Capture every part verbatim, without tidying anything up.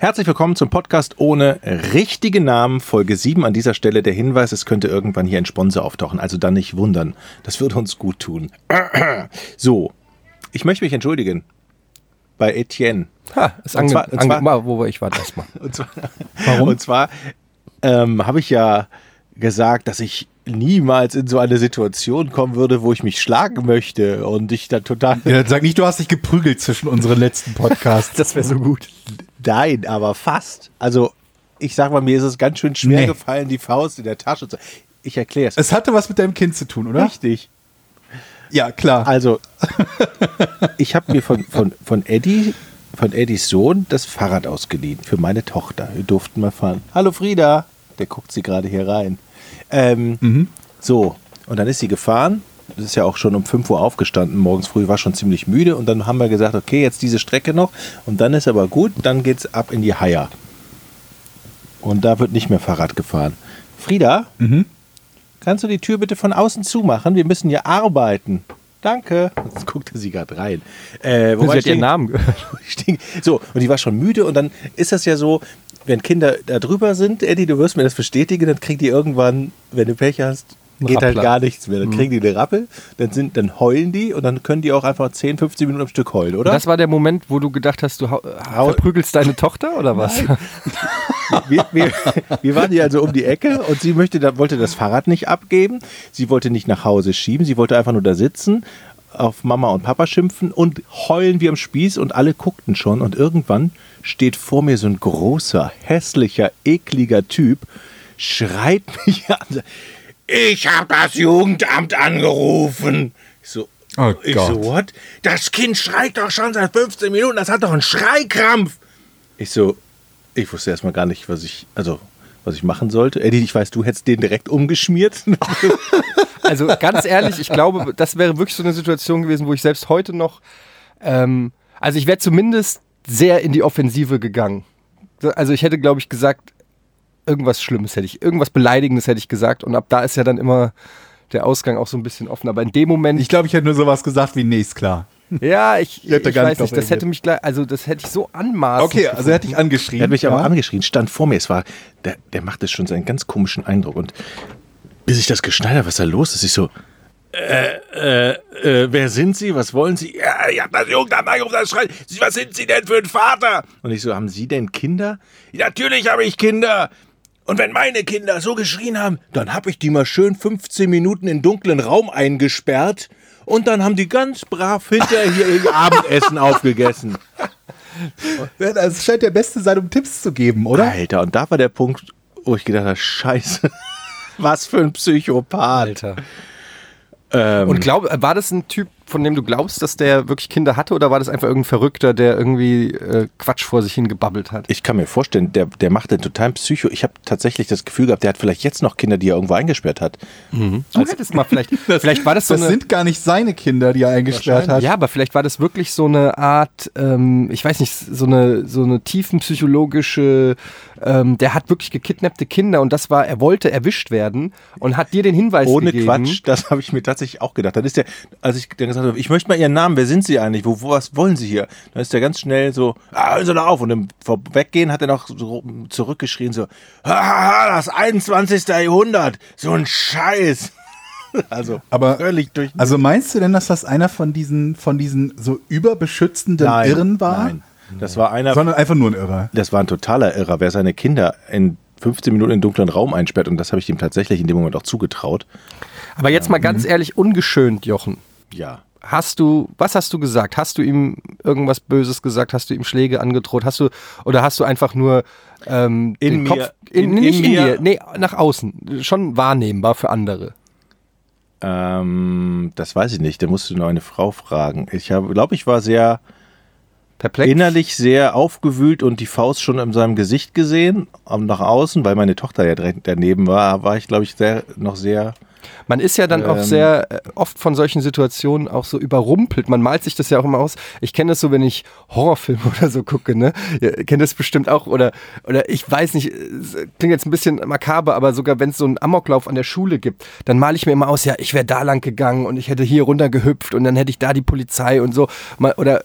Herzlich willkommen zum Podcast ohne richtigen Namen, Folge sieben. An dieser Stelle der Hinweis, es könnte irgendwann hier ein Sponsor auftauchen, also dann nicht wundern. Das würde uns gut tun. So, ich möchte mich entschuldigen bei Etienne. Ha, ist und zwar, ange- und zwar, ange- wo war ich war erstmal. Und zwar, Warum? Und zwar ähm, habe ich ja gesagt, dass ich niemals in so eine Situation kommen würde, wo ich mich schlagen möchte und ich dann total... Ja, sag nicht, du hast dich geprügelt zwischen unseren letzten Podcasts. Das wäre so gut. Nein, aber fast. Also, ich sag mal, mir ist es ganz schön schwer Nee. gefallen, die Faust in der Tasche zu... Ich erkläre es. Es hatte was mit deinem Kind zu tun, oder? Richtig. Ja, klar. Also, ich habe mir von, von, von Eddie, von Eddies Sohn, das Fahrrad ausgeliehen für meine Tochter. Wir durften mal fahren. Hallo Frieda. Der guckt sie gerade hier rein. Ähm, Mhm. So, und dann ist sie gefahren. Das ist ja auch schon um fünf Uhr aufgestanden. Morgens früh war schon ziemlich müde. Und dann haben wir gesagt, okay, jetzt diese Strecke noch. Und dann ist aber gut, dann geht's ab in die Haier. Und da wird nicht mehr Fahrrad gefahren. Frieda, Mhm. kannst du die Tür bitte von außen zumachen? Wir müssen hier arbeiten. Danke. Jetzt guckte sie gerade rein. Äh, Sie wobei hat ihren Namen gehört. Stink- So, und die war schon müde und dann ist das ja so, wenn Kinder da drüber sind, Eddie, du wirst mir das bestätigen, dann kriegen die irgendwann, wenn du Pech hast, Ein geht halt Rappler. gar nichts mehr. Dann kriegen die eine Rappel, dann, sind, dann heulen die und dann können die auch einfach zehn, fünfzehn Minuten am Stück heulen, oder? Das war der Moment, wo du gedacht hast, du hau- verprügelst deine Tochter oder was? wir, wir, wir waren hier also um die Ecke und sie möchte, da, wollte das Fahrrad nicht abgeben, sie wollte nicht nach Hause schieben, sie wollte einfach nur da sitzen, auf Mama und Papa schimpfen und heulen wie am Spieß und alle guckten schon und irgendwann steht vor mir so ein großer, hässlicher, ekliger Typ, schreit mich an, ich habe das Jugendamt angerufen. Ich so, Oh ich Gott. so, what? Das Kind schreit doch schon seit fünfzehn Minuten, das hat doch einen Schreikrampf. Ich so, ich wusste erstmal gar nicht, was ich, also, was ich machen sollte. Eddie, ich weiß, du hättest den direkt umgeschmiert. Also ganz ehrlich, ich glaube, das wäre wirklich so eine Situation gewesen, wo ich selbst heute noch, ähm, also ich wäre zumindest sehr in die Offensive gegangen. Also ich hätte, glaube ich, gesagt, irgendwas Schlimmes hätte ich, irgendwas Beleidigendes hätte ich gesagt und ab da ist ja dann immer der Ausgang auch so ein bisschen offen. Aber in dem Moment, Ich glaube, ich hätte nur sowas gesagt wie, nee, ist klar. ja, ich, Ich hätte ich gar weiß nicht nicht, das drauf hätte mich gleich, also das hätte ich so anmaßend. Okay, also er hat dich angeschrien. Er hat mich aber ja? angeschrien, stand vor mir. Es war, der, der machte schon so einen ganz komischen Eindruck. Und bis ich das geschnallt habe, was da los ist, ich so, äh, äh, äh, wer sind Sie? Was wollen Sie? Ja, ich hab das Jugendamt angerufen, das schreit. Sie, was sind Sie denn für ein Vater? Und ich so, haben Sie denn Kinder? Ja, natürlich habe ich Kinder. Und wenn meine Kinder so geschrien haben, dann habe ich die mal schön fünfzehn Minuten in dunklen Raum eingesperrt und dann haben die ganz brav hinterher hier ihr Abendessen aufgegessen. Es scheint der Beste sein, um Tipps zu geben, oder? Alter, und da war der Punkt, wo ich gedacht habe, scheiße, was für ein Psychopath. Alter. Ähm, Und glaub, war das ein Typ, von dem du glaubst, dass der wirklich Kinder hatte oder war das einfach irgendein Verrückter, der irgendwie äh, Quatsch vor sich hin gebabbelt hat? ich kann mir vorstellen, der, der macht den totalen Psycho. Ich habe tatsächlich das Gefühl gehabt, der hat vielleicht jetzt noch Kinder, die er irgendwo eingesperrt hat. Du hättest mal vielleicht, vielleicht war das so Das eine... sind gar nicht seine Kinder, die er eingesperrt hat. Ja, aber vielleicht war das wirklich so eine Art, ähm, ich weiß nicht, so eine, so eine tiefenpsychologische, ähm, der hat wirklich gekidnappte Kinder und das war, er wollte erwischt werden und hat dir den Hinweis Ohne gegeben. Quatsch, das habe ich mir tatsächlich auch gedacht. Dann ist der, als ich dann gesagt habe, ich möchte mal Ihren Namen, wer sind Sie eigentlich? Wo, wo was wollen Sie hier? Dann ist der ganz schnell so, ah, hören Sie doch auf. Und im Vorweggehen hat er noch so zurückgeschrien, so, haha, das einundzwanzigste Jahrhundert, so ein Scheiß. Also, Aber völlig durch. Also meinst du denn, dass das einer von diesen, von diesen so überbeschützenden Nein, Irren war? Nein, das war einer, Sondern einfach nur ein Irrer. das war ein totaler Irrer, wer seine Kinder in fünfzehn Minuten in einen dunklen Raum einsperrt. Und das habe ich ihm tatsächlich in dem Moment auch zugetraut. Aber jetzt mal ganz ehrlich, ungeschönt, Jochen. Ja. Hast du, was hast du gesagt? Hast du ihm irgendwas Böses gesagt? Hast du ihm Schläge angedroht? Hast du, oder hast du einfach nur ähm, In den mir. Kopf, in, In- nicht in in mir. dir, nee, nach außen, schon wahrnehmbar für andere. Ähm, das weiß ich nicht, da musst du noch eine Frau fragen. Ich glaube, ich war sehr Perplex? innerlich sehr aufgewühlt und die Faust schon in seinem Gesicht gesehen, aber nach außen, weil meine Tochter ja direkt daneben war, war ich, glaube ich, sehr, noch sehr... Man ist ja dann auch Ähm. sehr äh, oft von solchen Situationen auch so überrumpelt. Man malt sich das ja auch immer aus. Ich kenne das so, wenn ich Horrorfilme oder so gucke, ne? Ihr kennt das bestimmt auch. Oder, oder ich weiß nicht, es klingt jetzt ein bisschen makaber, aber sogar wenn es so einen Amoklauf an der Schule gibt, dann male ich mir immer aus, ja, ich wäre da lang gegangen und ich hätte hier runter gehüpft und dann hätte ich da die Polizei und so. Mal, oder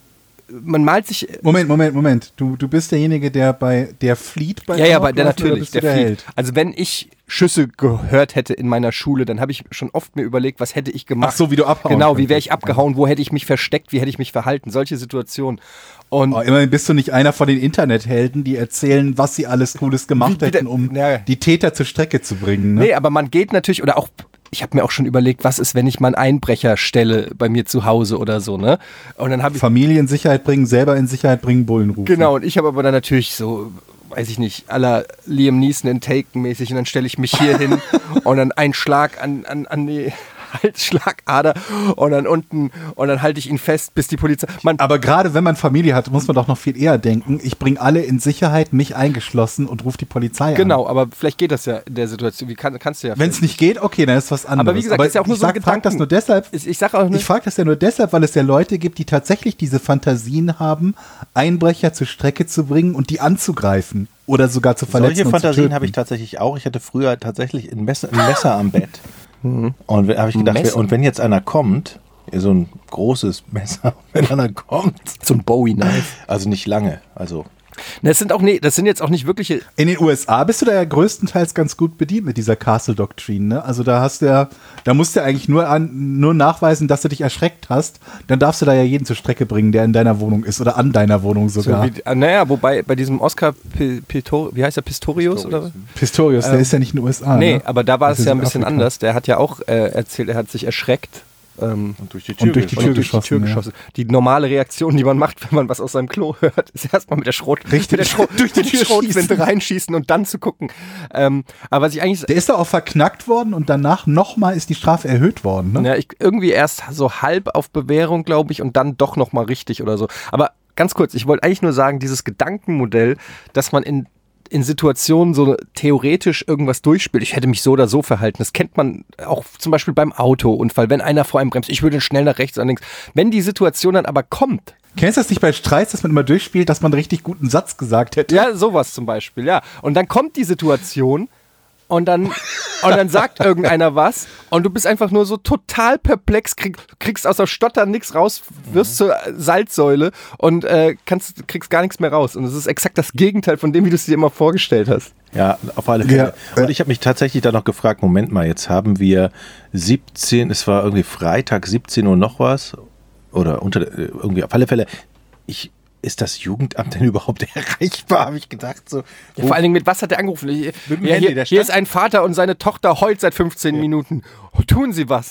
man malt sich... Moment, Moment, Moment. Du, du bist derjenige, der bei der flieht bei Ja, ja, aber der Amoklaufen, oder natürlich, bist du der der flieht. Held? Also wenn ich Schüsse gehört hätte in meiner Schule, dann habe ich schon oft mir überlegt, was hätte ich gemacht. Ach so, wie du abhauen Genau, wie wäre könntest. ich abgehauen, wo hätte ich mich versteckt, wie hätte ich mich verhalten, solche Situationen. Und Oh, immerhin bist du nicht einer von den Internethelden, die erzählen, was sie alles Cooles gemacht Wie- wie hätten, der- um ja. die Täter zur Strecke zu bringen. Ne? nee, aber man geht natürlich, oder auch, ich habe mir auch schon überlegt, was ist, wenn ich mal einen Einbrecher stelle bei mir zu Hause oder so, ne? Und dann habe ich Familie in Sicherheit bringen, selber in Sicherheit bringen, Bullen rufen. Genau, und ich habe aber dann natürlich so, weiß ich nicht, à la Liam Neeson in Taken mäßig und dann stelle ich mich hier hin und dann einen Schlag an, an, an die Halsschlagader und dann unten und dann halte ich ihn fest, bis die Polizei... Man, Aber gerade wenn man Familie hat, muss man doch noch viel eher denken, ich bringe alle in Sicherheit, mich eingeschlossen und rufe die Polizei an. genau, aber vielleicht geht das ja in der Situation. Wie kann, kannst du ja... Wenn es nicht geht, okay, dann ist was anderes. Aber wie gesagt, ist ja auch nur ich so ein sag, frag das Gedanken- nur deshalb, ich, ich sage auch nicht... ich frage das ja nur deshalb, weil es ja Leute gibt, die tatsächlich diese Fantasien haben, Einbrecher zur Strecke zu bringen und die anzugreifen oder sogar zu verletzen Solche und zu Fantasien töten. habe ich tatsächlich auch. Ich hatte früher tatsächlich ein Messer, ein Messer am Bett. Und habe ich gedacht, Messer? und wenn jetzt einer kommt, so ein großes Messer, wenn einer kommt, So ein Bowie-Knife. also nicht lange, also Das sind auch, nee, das sind jetzt auch nicht wirkliche... In den U S A bist du da ja größtenteils ganz gut bedient mit dieser Castle-Doktrin, ne? Also da hast du ja, da musst du ja eigentlich nur, an, nur nachweisen, dass du dich erschreckt hast. Dann darfst du da ja jeden zur Strecke bringen, der in deiner Wohnung ist oder an deiner Wohnung So sogar. wie, ah, naja, wobei bei diesem Oscar P- Pistor, wie heißt er, Pistorius, oder? Pistorius, der Ähm, ist ja nicht in den U S A. Nee, ne? aber da war Das es ist ja ein in bisschen Afrika. anders. Der hat ja auch äh, erzählt, er hat sich erschreckt. Ähm, und durch die Und durch die geschossen. Tür geschossen, ja. geschossen. Die normale Reaktion, die man macht, wenn man was aus seinem Klo hört, ist erstmal mit der Schrot, Richtig. mit der Schrot, Durch die mit Tür der Schrotflinte schießen. reinschießen und dann zu gucken. Ähm, aber was ich eigentlich, Der ist da auch verknackt worden und danach nochmal ist die Strafe erhöht worden, ne? ja, ich, irgendwie erst so halb auf Bewährung, glaube ich, und dann doch nochmal richtig oder so. Aber ganz kurz, ich wollte eigentlich nur sagen, dieses Gedankenmodell, dass man in in Situationen so theoretisch irgendwas durchspielt. Ich hätte mich so oder so verhalten. Das kennt man auch zum Beispiel beim Autounfall. Wenn einer vor einem bremst, ich würde schnell nach rechts oder links. Wenn die Situation dann aber kommt, Kennst du das nicht bei Streits, dass man immer durchspielt, dass man einen richtig guten Satz gesagt hätte? ja, sowas zum Beispiel, ja. Und dann kommt die Situation und dann, und dann sagt irgendeiner was und du bist einfach nur so total perplex, krieg, kriegst aus der Stotter nichts raus, wirst zur Salzsäule und äh, kannst, kriegst gar nichts mehr raus. Und es ist exakt das Gegenteil von dem, wie du es dir immer vorgestellt hast. Ja, auf alle Fälle. Ja. Und ich habe mich tatsächlich da noch gefragt, Moment mal, jetzt haben wir siebzehn, es war irgendwie Freitag, siebzehn Uhr noch was, oder unter, irgendwie, auf alle Fälle, ich, ist das Jugendamt denn überhaupt erreichbar, habe ich gedacht. So, Ja, vor allen Dingen, mit was hat er angerufen? Ich- Mit dem ja, Handy, hier, der hier stand- ist ein Vater und seine Tochter heult seit fünfzehn Minuten. Oh, tun Sie was.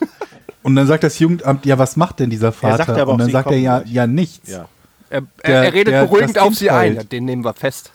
Und dann sagt das Jugendamt, ja, was macht denn dieser Vater? sagt aber und auch, dann Sie sagt er kommen ja, gleich. ja nichts. ja. Er, Der- er, er redet der- beruhigend das auf Kind sie ein. heult. Ja, den nehmen wir fest.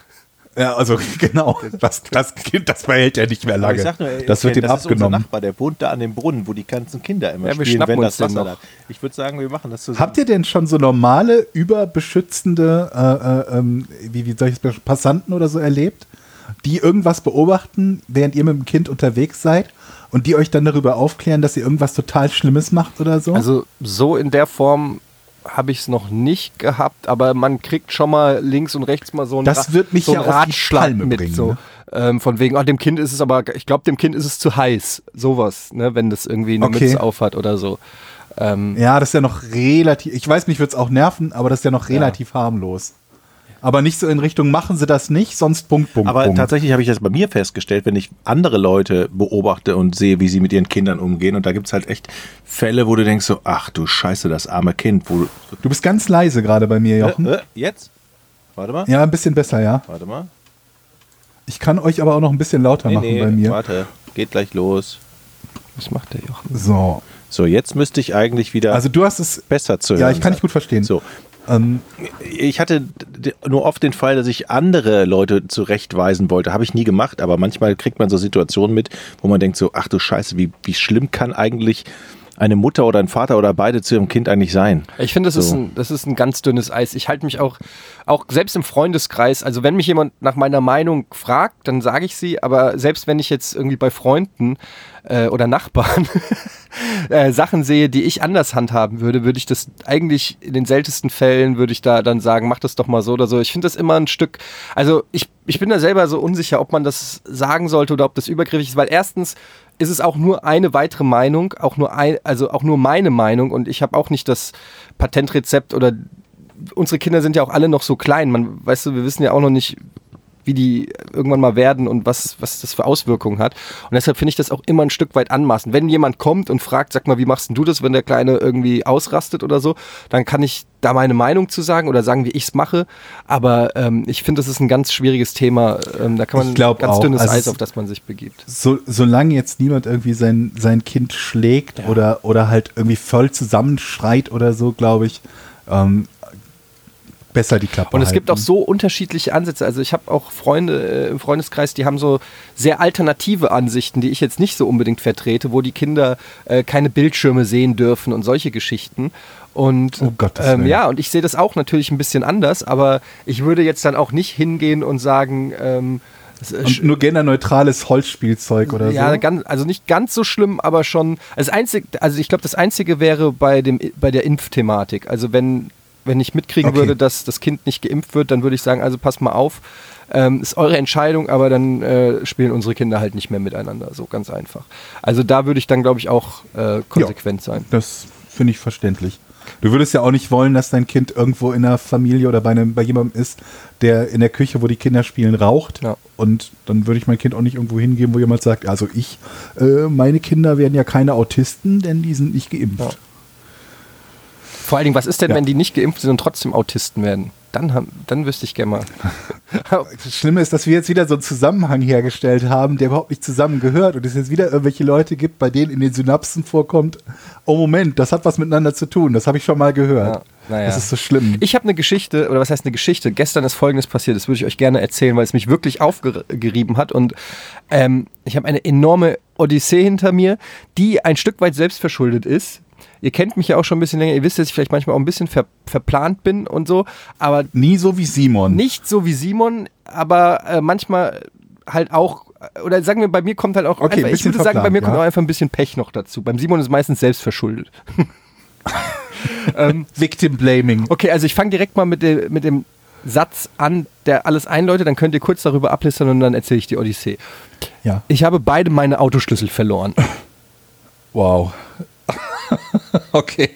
Ja, also genau. Das, das Kind, das behält er nicht mehr Aber lange. ich sag nur, ey, das wird okay, ihm das ist unser abgenommen. Nachbar, der wohnt da an dem Brunnen, wo die ganzen Kinder immer Ja, wir spielen, schnappen wenn uns das den Wasser noch. da. Ich würde sagen, wir machen das zusammen. Habt ihr denn schon so normale, überbeschützende, äh, äh, ähm, wie, wie soll ich es beschreiben, Passanten oder so erlebt, die irgendwas beobachten, während ihr mit dem Kind unterwegs seid und die euch dann darüber aufklären, dass ihr irgendwas total Schlimmes macht oder so? Also so in der Form habe ich es noch nicht gehabt, aber man kriegt schon mal links und rechts mal so einen, Das wird mich so ja einen auf die Ratschlag Palme mit. bringen, So. ne? Ähm, von wegen, oh, dem Kind ist es aber, ich glaube, dem Kind ist es zu heiß. Sowas, ne, wenn das irgendwie eine Okay. Mütze aufhat oder so. Ähm, ja, das ist ja noch relativ, ich weiß, mich würde es auch nerven, aber das ist ja noch relativ harmlos. Aber nicht so in Richtung, machen Sie das nicht, sonst Punkt, Punkt, Aber Punkt. tatsächlich habe ich das bei mir festgestellt, wenn ich andere Leute beobachte und sehe, wie sie mit ihren Kindern umgehen. Und da gibt es halt echt Fälle, wo du denkst so, ach du Scheiße, das arme Kind. Wo, Du bist ganz leise gerade bei mir, Jochen. äh, äh, jetzt? Warte mal. Ja, ein bisschen besser, ja. Warte mal. Ich kann euch aber auch noch ein bisschen lauter Nee, machen nee, bei mir. warte. Geht gleich los. was macht der Jochen? So. So, jetzt müsste ich eigentlich wieder Also du hast es. besser zu hören. Ja, ich kann dich sein. gut verstehen. So. Ähm, Ich hatte d- nur oft den Fall, dass ich andere Leute zurechtweisen wollte. Habe ich nie gemacht, aber manchmal kriegt man so Situationen mit, wo man denkt so, ach du Scheiße, wie, wie schlimm kann eigentlich eine Mutter oder ein Vater oder beide zu ihrem Kind eigentlich sein? Ich finde, das, ist So. ein, das ist ein ganz dünnes Eis. Ich halte mich auch, auch selbst im Freundeskreis, also wenn mich jemand nach meiner Meinung fragt, dann sage ich sie, aber selbst wenn ich jetzt irgendwie bei Freunden äh, oder Nachbarn äh, Sachen sehe, die ich anders handhaben würde, würde ich das eigentlich in den seltensten Fällen, würde ich da dann sagen, mach das doch mal so oder so. Ich finde das immer ein Stück, also ich, ich bin da selber so unsicher, ob man das sagen sollte oder ob das übergriffig ist, weil erstens ist es auch nur eine weitere Meinung, auch nur ein, also auch nur meine Meinung und ich habe auch nicht das Patentrezept oder unsere Kinder sind ja auch alle noch so klein. Man, weißt du, wir wissen ja auch noch nicht, wie die irgendwann mal werden und was, was das für Auswirkungen hat. Und deshalb finde ich das auch immer ein Stück weit anmaßend. Wenn jemand kommt und fragt, sag mal, wie machst denn du das, wenn der Kleine irgendwie ausrastet oder so, dann kann ich da meine Meinung zu sagen oder sagen, wie ich es mache. Aber ähm, ich finde, das ist ein ganz schwieriges Thema. Ähm, da kann man ganz auch. dünnes also Eis, auf das man sich begibt. So, solange jetzt niemand irgendwie sein, sein Kind schlägt Ja. oder, oder halt irgendwie voll zusammenschreit oder so, glaube ich, ähm, besser die Klappe Und es halten. gibt auch so unterschiedliche Ansätze. Also ich habe auch Freunde äh, im Freundeskreis, die haben so sehr alternative Ansichten, die ich jetzt nicht so unbedingt vertrete, wo die Kinder äh, keine Bildschirme sehen dürfen und solche Geschichten. Und Oh Gottes ähm, Willen. ja, und ich sehe das auch natürlich ein bisschen anders, aber ich würde jetzt dann auch nicht hingehen und sagen, ähm, es ist Und nur genderneutrales Holzspielzeug oder ja, so. ganz, also nicht ganz so schlimm, aber schon. Das Einzige, also ich glaube, das Einzige wäre bei dem bei der Impfthematik. Also wenn wenn ich mitkriegen Okay. würde, dass das Kind nicht geimpft wird, dann würde ich sagen, also passt mal auf, ähm, ist eure Entscheidung, aber dann äh, spielen unsere Kinder halt nicht mehr miteinander, so ganz einfach. Also da würde ich dann, glaube ich, auch äh, konsequent sein. Das finde ich verständlich. Du würdest ja auch nicht wollen, dass dein Kind irgendwo in einer Familie oder bei, einem, bei jemandem ist, der in der Küche, wo die Kinder spielen, raucht. Ja. Und dann würde ich mein Kind auch nicht irgendwo hingeben, wo jemand sagt, also ich, äh, meine Kinder werden ja keine Autisten, denn die sind nicht geimpft. Ja. Vor allen Dingen, was ist denn, Ja. wenn die nicht geimpft sind und trotzdem Autisten werden? Dann, haben, dann wüsste ich gerne mal. Das Schlimme ist, dass wir jetzt wieder so einen Zusammenhang hergestellt haben, der überhaupt nicht zusammengehört und es jetzt wieder irgendwelche Leute gibt, bei denen in den Synapsen vorkommt, oh Moment, das hat was miteinander zu tun, das habe ich schon mal gehört. Ja, naja. Das ist so schlimm. Ich habe eine Geschichte, oder was heißt eine Geschichte? Gestern ist Folgendes passiert, das würde ich euch gerne erzählen, weil es mich wirklich aufgerieben hat. Und ähm, ich habe eine enorme Odyssee hinter mir, die ein Stück weit selbstverschuldet ist. Ihr kennt mich ja auch schon ein bisschen länger, ihr wisst, dass ich vielleicht manchmal auch ein bisschen ver verplant bin und so, aber Nie so wie Simon. nicht so wie Simon, aber äh, manchmal halt auch, oder sagen wir, bei mir kommt halt auch, Okay, einfach, ein ich bisschen würde sagen, bei mir verplant, kommt ja. auch einfach ein bisschen Pech noch dazu. Beim Simon ist meistens selbstverschuldet. ähm, Victim Blaming. Okay, also ich fange direkt mal mit, de, mit dem Satz an, der alles einläutet, dann könnt ihr kurz darüber ablistern und dann erzähle ich die Odyssee. Ja. Ich habe beide meine Autoschlüssel verloren. Wow. Okay.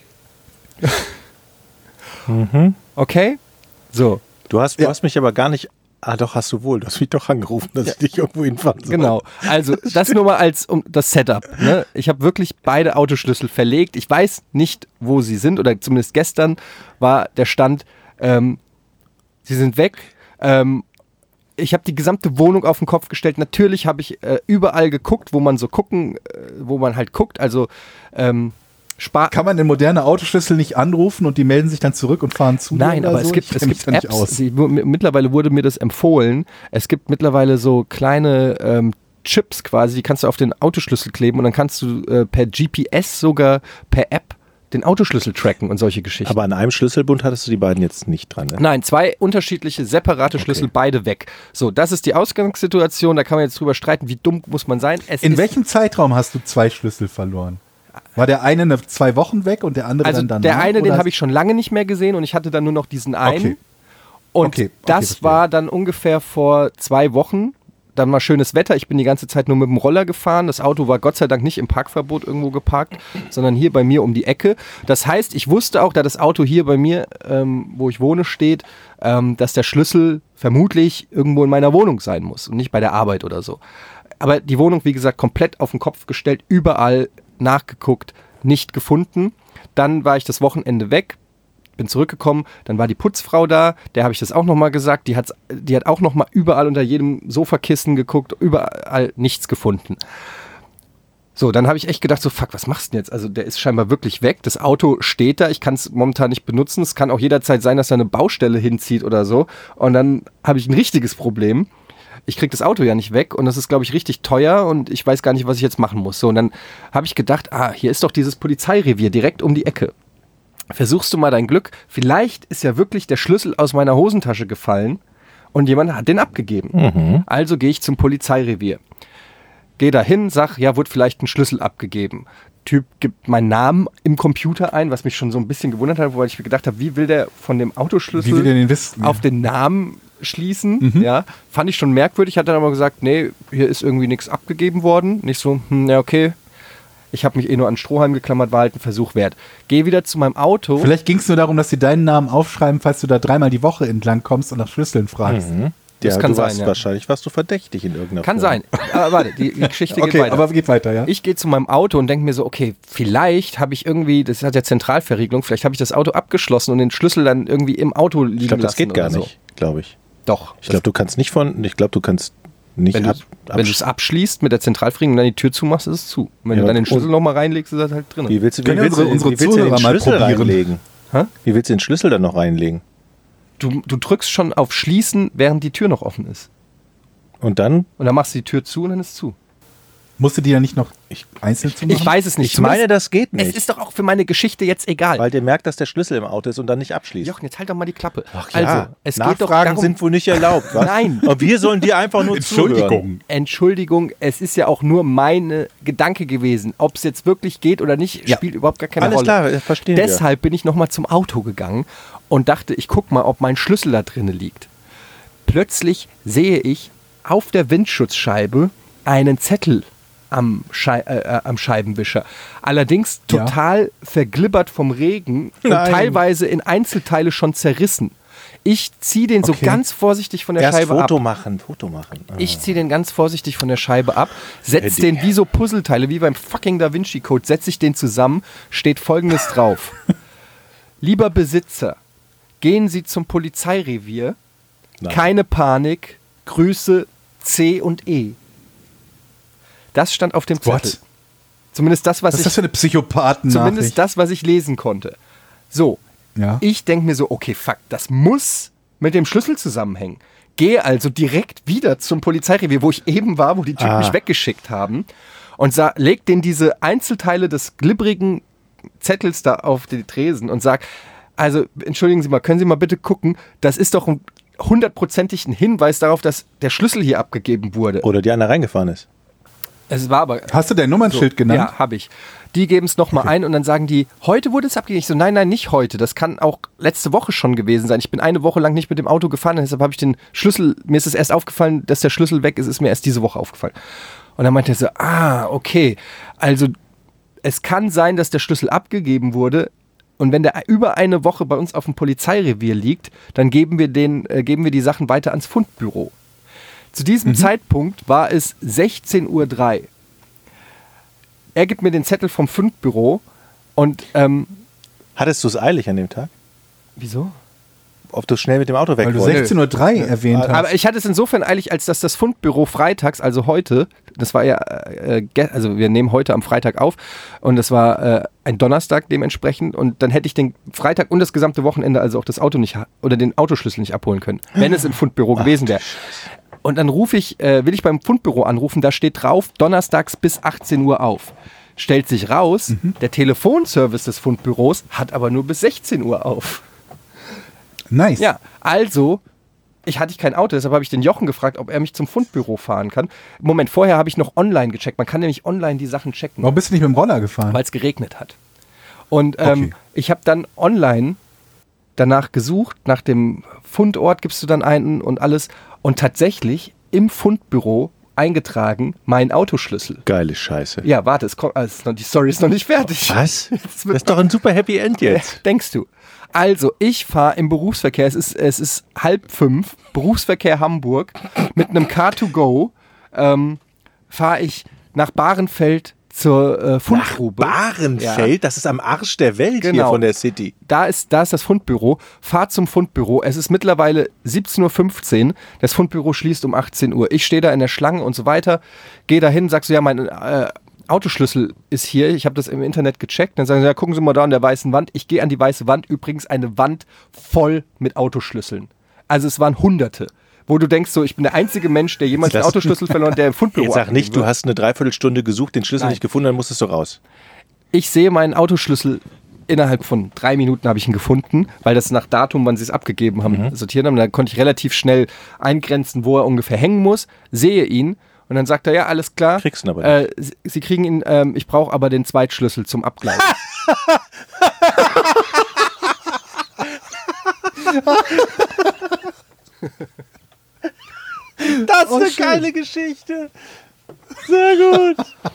Okay? So, Du hast, du Ja. hast mich aber gar nicht. Ah, doch, hast du wohl. Du hast mich doch angerufen, dass ich dich irgendwo hinfahren soll. genau. Also das nur mal als um das Setup. Ne? Ich habe wirklich beide Autoschlüssel verlegt. Ich weiß nicht, wo sie sind, oder zumindest gestern war der Stand, ähm, sie sind weg. Ähm, ich habe die gesamte Wohnung auf den Kopf gestellt. Natürlich habe ich äh, überall geguckt, wo man so gucken, äh, wo man halt guckt. Also ähm, Spar Kann man den modernen Autoschlüssel nicht anrufen und die melden sich dann zurück und fahren zu? Nein, oder aber so? es gibt, Ich es kenn mich gibt da nicht Apps, aus. die, wo- mittlerweile wurde mir das empfohlen, es gibt mittlerweile so kleine ähm, Chips quasi, die kannst du auf den Autoschlüssel kleben und dann kannst du äh, per G P S sogar per App den Autoschlüssel tracken und solche Geschichten. Aber an einem Schlüsselbund hattest du die beiden jetzt nicht dran, ne? Nein, zwei unterschiedliche, separate Schlüssel, beide weg. So, das ist die Ausgangssituation, da kann man jetzt drüber streiten, wie dumm muss man sein. Es In ist, welchem Zeitraum hast du zwei Schlüssel verloren? War der eine eine zwei Wochen weg und der andere Also dann danach? der eine, den oder? habe ich schon lange nicht mehr gesehen und ich hatte dann nur noch diesen einen. Okay. Und Okay, okay, das verstehe. war dann ungefähr vor zwei Wochen. Dann war schönes Wetter. Ich bin die ganze Zeit nur mit dem Roller gefahren. Das Auto war Gott sei Dank nicht im Parkverbot irgendwo geparkt, sondern hier bei mir um die Ecke. Das heißt, ich wusste auch, da das Auto hier bei mir, ähm, wo ich wohne, steht, ähm, dass der Schlüssel vermutlich irgendwo in meiner Wohnung sein muss und nicht bei der Arbeit oder so. Aber die Wohnung, wie gesagt, komplett auf den Kopf gestellt, überall nachgeguckt, nicht gefunden. Dann war ich das Wochenende weg, bin zurückgekommen, dann war die Putzfrau da, der habe ich das auch nochmal gesagt, die, hat's, die hat auch nochmal überall unter jedem Sofakissen geguckt, überall nichts gefunden. So, dann habe ich echt gedacht, so fuck, was machst du denn jetzt? Also der ist scheinbar wirklich weg, das Auto steht da, ich kann es momentan nicht benutzen, es kann auch jederzeit sein, dass da eine Baustelle hinzieht oder so und dann habe ich ein richtiges Problem. Ich kriege das Auto ja nicht weg und das ist, glaube ich, richtig teuer und ich weiß gar nicht, was ich jetzt machen muss. So, und dann habe ich gedacht, ah, hier ist doch dieses Polizeirevier direkt um die Ecke. Versuchst du mal dein Glück. Vielleicht ist ja wirklich der Schlüssel aus meiner Hosentasche gefallen und jemand hat den abgegeben. Mhm. Also gehe ich zum Polizeirevier. Gehe da hin, sag, ja, wurde vielleicht ein Schlüssel abgegeben. Typ gibt meinen Namen im Computer ein, was mich schon so ein bisschen gewundert hat, weil ich mir gedacht habe, wie will der von dem Autoschlüssel Wie will der den wissen? auf den Namen schließen? Mhm. Ja, fand ich schon merkwürdig, hat dann aber gesagt, nee, hier ist irgendwie nichts abgegeben worden. Nicht so, hm, ja, okay. ich habe mich eh nur an Strohhalm geklammert, war halt ein Versuch wert. Gehe wieder zu meinem Auto. Vielleicht ging es nur darum, dass sie deinen Namen aufschreiben, falls du da dreimal die Woche entlang kommst und nach Schlüsseln fragst. Mhm. Das ja, kann du sein, warst ja. wahrscheinlich warst du verdächtig in irgendeiner Kann Form. sein. Aber warte, die, die Geschichte Okay, geht weiter. aber geht weiter, ja? Ich gehe zu meinem Auto und denke mir so, okay, vielleicht habe ich irgendwie, das hat ja Zentralverriegelung, vielleicht habe ich das Auto abgeschlossen und den Schlüssel dann irgendwie im Auto liegen lassen. Ich glaube, das geht gar oder so. nicht, glaube ich. Doch. Ich glaube, du kannst nicht von, ich glaube, du kannst nicht Wenn du ab, wenn du es abschließt mit der Zentralverriegelung und dann die Tür zumachst, ist es zu. Und wenn Ja, du dann den und- Schlüssel nochmal reinlegst, ist das halt drin. Wie willst du, wie Können willst, unsere- du, unsere wie willst du den Zuhörer mal Schlüssel probieren? reinlegen? Hä? Wie willst du den Schlüssel dann noch reinlegen? Du, du drückst schon auf Schließen, während die Tür noch offen ist. Und dann? Und dann machst du die Tür zu und dann ist es zu. Musst du die ja nicht noch einzeln zu machen? Ich weiß es nicht. Ich meine, das geht Es nicht. ist doch auch für meine Geschichte jetzt egal. Weil der merkt, dass der Schlüssel im Auto ist und dann nicht abschließt. Jochen, jetzt halt doch mal die Klappe. Ach also, ja, es geht doch Nachfragen darum, sind wohl nicht erlaubt, was? Nein. Und wir sollen dir einfach nur zuhören. Entschuldigung. Entschuldigung, es ist ja auch nur meine Gedanke gewesen. Ob es jetzt wirklich geht oder nicht, Ja. spielt überhaupt gar keine Alles Rolle. klar, das verstehen wir. Deshalb bin ich nochmal zum Auto gegangen und dachte, ich guck mal, ob mein Schlüssel da drin liegt. Plötzlich sehe ich auf der Windschutzscheibe einen Zettel am, Schei äh, am Scheibenwischer. Allerdings Ja. total verglibbert vom Regen und Nein. teilweise in Einzelteile schon zerrissen. Ich ziehe den so Okay. ganz vorsichtig von der Erst Scheibe Foto ab. machen, Foto machen. Ah. Ich ziehe den ganz vorsichtig von der Scheibe ab, setze Eddie. den wie so Puzzleteile, wie beim fucking Da Vinci Code, setze ich den zusammen, steht folgendes drauf. Lieber Besitzer, gehen Sie zum Polizeirevier, Nein. keine Panik, Grüße C und E. Das stand auf dem Zettel. What? Zumindest das, was Was ist ich, das für eine Psychopathen-Nachricht? zumindest das, was ich lesen konnte. So, Ja. ich denke mir so, okay, fuck, das muss mit dem Schlüssel zusammenhängen. Gehe also direkt wieder zum Polizeirevier, wo ich eben war, wo die Typen Ah. mich weggeschickt haben und sa- leg denen diese Einzelteile des glibbrigen Zettels da auf die Tresen und sag, also entschuldigen Sie mal, können Sie mal bitte gucken, das ist doch ein hundertprozentig ein Hinweis darauf, dass der Schlüssel hier abgegeben wurde. Oder die einer reingefahren ist. Es war aber Hast du dein Nummernschild genannt? ja, habe ich. Die geben es nochmal ein und dann sagen die, heute wurde es abgegeben. Ich so, nein, nein, nicht heute. Das kann auch letzte Woche schon gewesen sein. Ich bin eine Woche lang nicht mit dem Auto gefahren, deshalb habe ich den Schlüssel, mir ist es erst aufgefallen, dass der Schlüssel weg ist, ist mir erst diese Woche aufgefallen. Und dann meinte er so, ah, okay. Also es kann sein, dass der Schlüssel abgegeben wurde. Und wenn der über eine Woche bei uns auf dem Polizeirevier liegt, dann geben wir, den, äh, geben wir die Sachen weiter ans Fundbüro. Zu diesem Zeitpunkt war es sechzehn Uhr drei. Er gibt mir den Zettel vom Fundbüro und ähm, Hattest du es eilig an dem Tag? wieso? Ob du schnell mit dem Auto weg Weil du wolltest? sechzehn Uhr drei erwähnt hast. Aber ich hatte es insofern eilig, als dass das Fundbüro freitags, also heute, das war ja, äh, ge- also wir nehmen heute am Freitag auf und das war äh, ein Donnerstag dementsprechend und dann hätte ich den Freitag und das gesamte Wochenende also auch das Auto nicht ha- oder den Autoschlüssel nicht abholen können, wenn es im Fundbüro gewesen wäre. Und dann rufe ich, äh, will ich beim Fundbüro anrufen, da steht drauf, donnerstags bis achtzehn Uhr auf. Stellt sich raus, der Telefonservice des Fundbüros hat aber nur bis sechzehn Uhr auf. Nice. Ja, also, ich hatte kein Auto, deshalb habe ich den Jochen gefragt, ob er mich zum Fundbüro fahren kann. Moment, vorher habe ich noch online gecheckt. Man kann nämlich online die Sachen checken, Warum bist du nicht mit dem Roller gefahren? weil es geregnet hat. Und ähm, Okay. ich habe dann online danach gesucht, nach dem Fundort gibst du dann einen und alles. Und tatsächlich im Fundbüro eingetragen, mein Autoschlüssel. Geile Scheiße. Ja, warte, es kommt, ah, es ist noch, die Story ist noch nicht fertig. Was? wird- Das ist doch ein super Happy End jetzt. Denkst du? Also, ich fahre im Berufsverkehr, es ist, es ist halb fünf, Berufsverkehr Hamburg, mit einem Car to go ähm, fahre ich nach Bahrenfeld zur äh, Fundgrube. Bahrenfeld, Ja. das ist am Arsch der Welt hier Genau. von der City. Da ist, da ist das Fundbüro, fahr zum Fundbüro, es ist mittlerweile siebzehn Uhr fünfzehn, das Fundbüro schließt um achtzehn Uhr. Ich stehe da in der Schlange und so weiter, gehe da hin, sagst du, ja, mein äh, Autoschlüssel ist hier, ich habe das im Internet gecheckt, dann sagen sie, ja, gucken Sie mal da an der weißen Wand. Ich gehe an die weiße Wand, übrigens eine Wand voll mit Autoschlüsseln. Also es waren Hunderte, wo du denkst so, ich bin der einzige Mensch, der jemals einen Das- Autoschlüssel verloren hat, der im Fundbüro Jetzt sag abgegeben nicht, du wird. hast eine Dreiviertelstunde gesucht, den Schlüssel Nein. nicht gefunden, dann musstest du raus. Ich sehe meinen Autoschlüssel innerhalb von drei Minuten habe ich ihn gefunden, weil das nach Datum, wann sie es abgegeben haben, sortiert haben. Da konnte ich relativ schnell eingrenzen, wo er ungefähr hängen muss, sehe ihn und dann sagt er, ja, alles klar. Kriegst ihn aber äh, Sie, Sie kriegen ihn, ähm, ich brauche aber den Zweitschlüssel zum Abgleich. Das ist eine geile Geschichte. Sehr gut.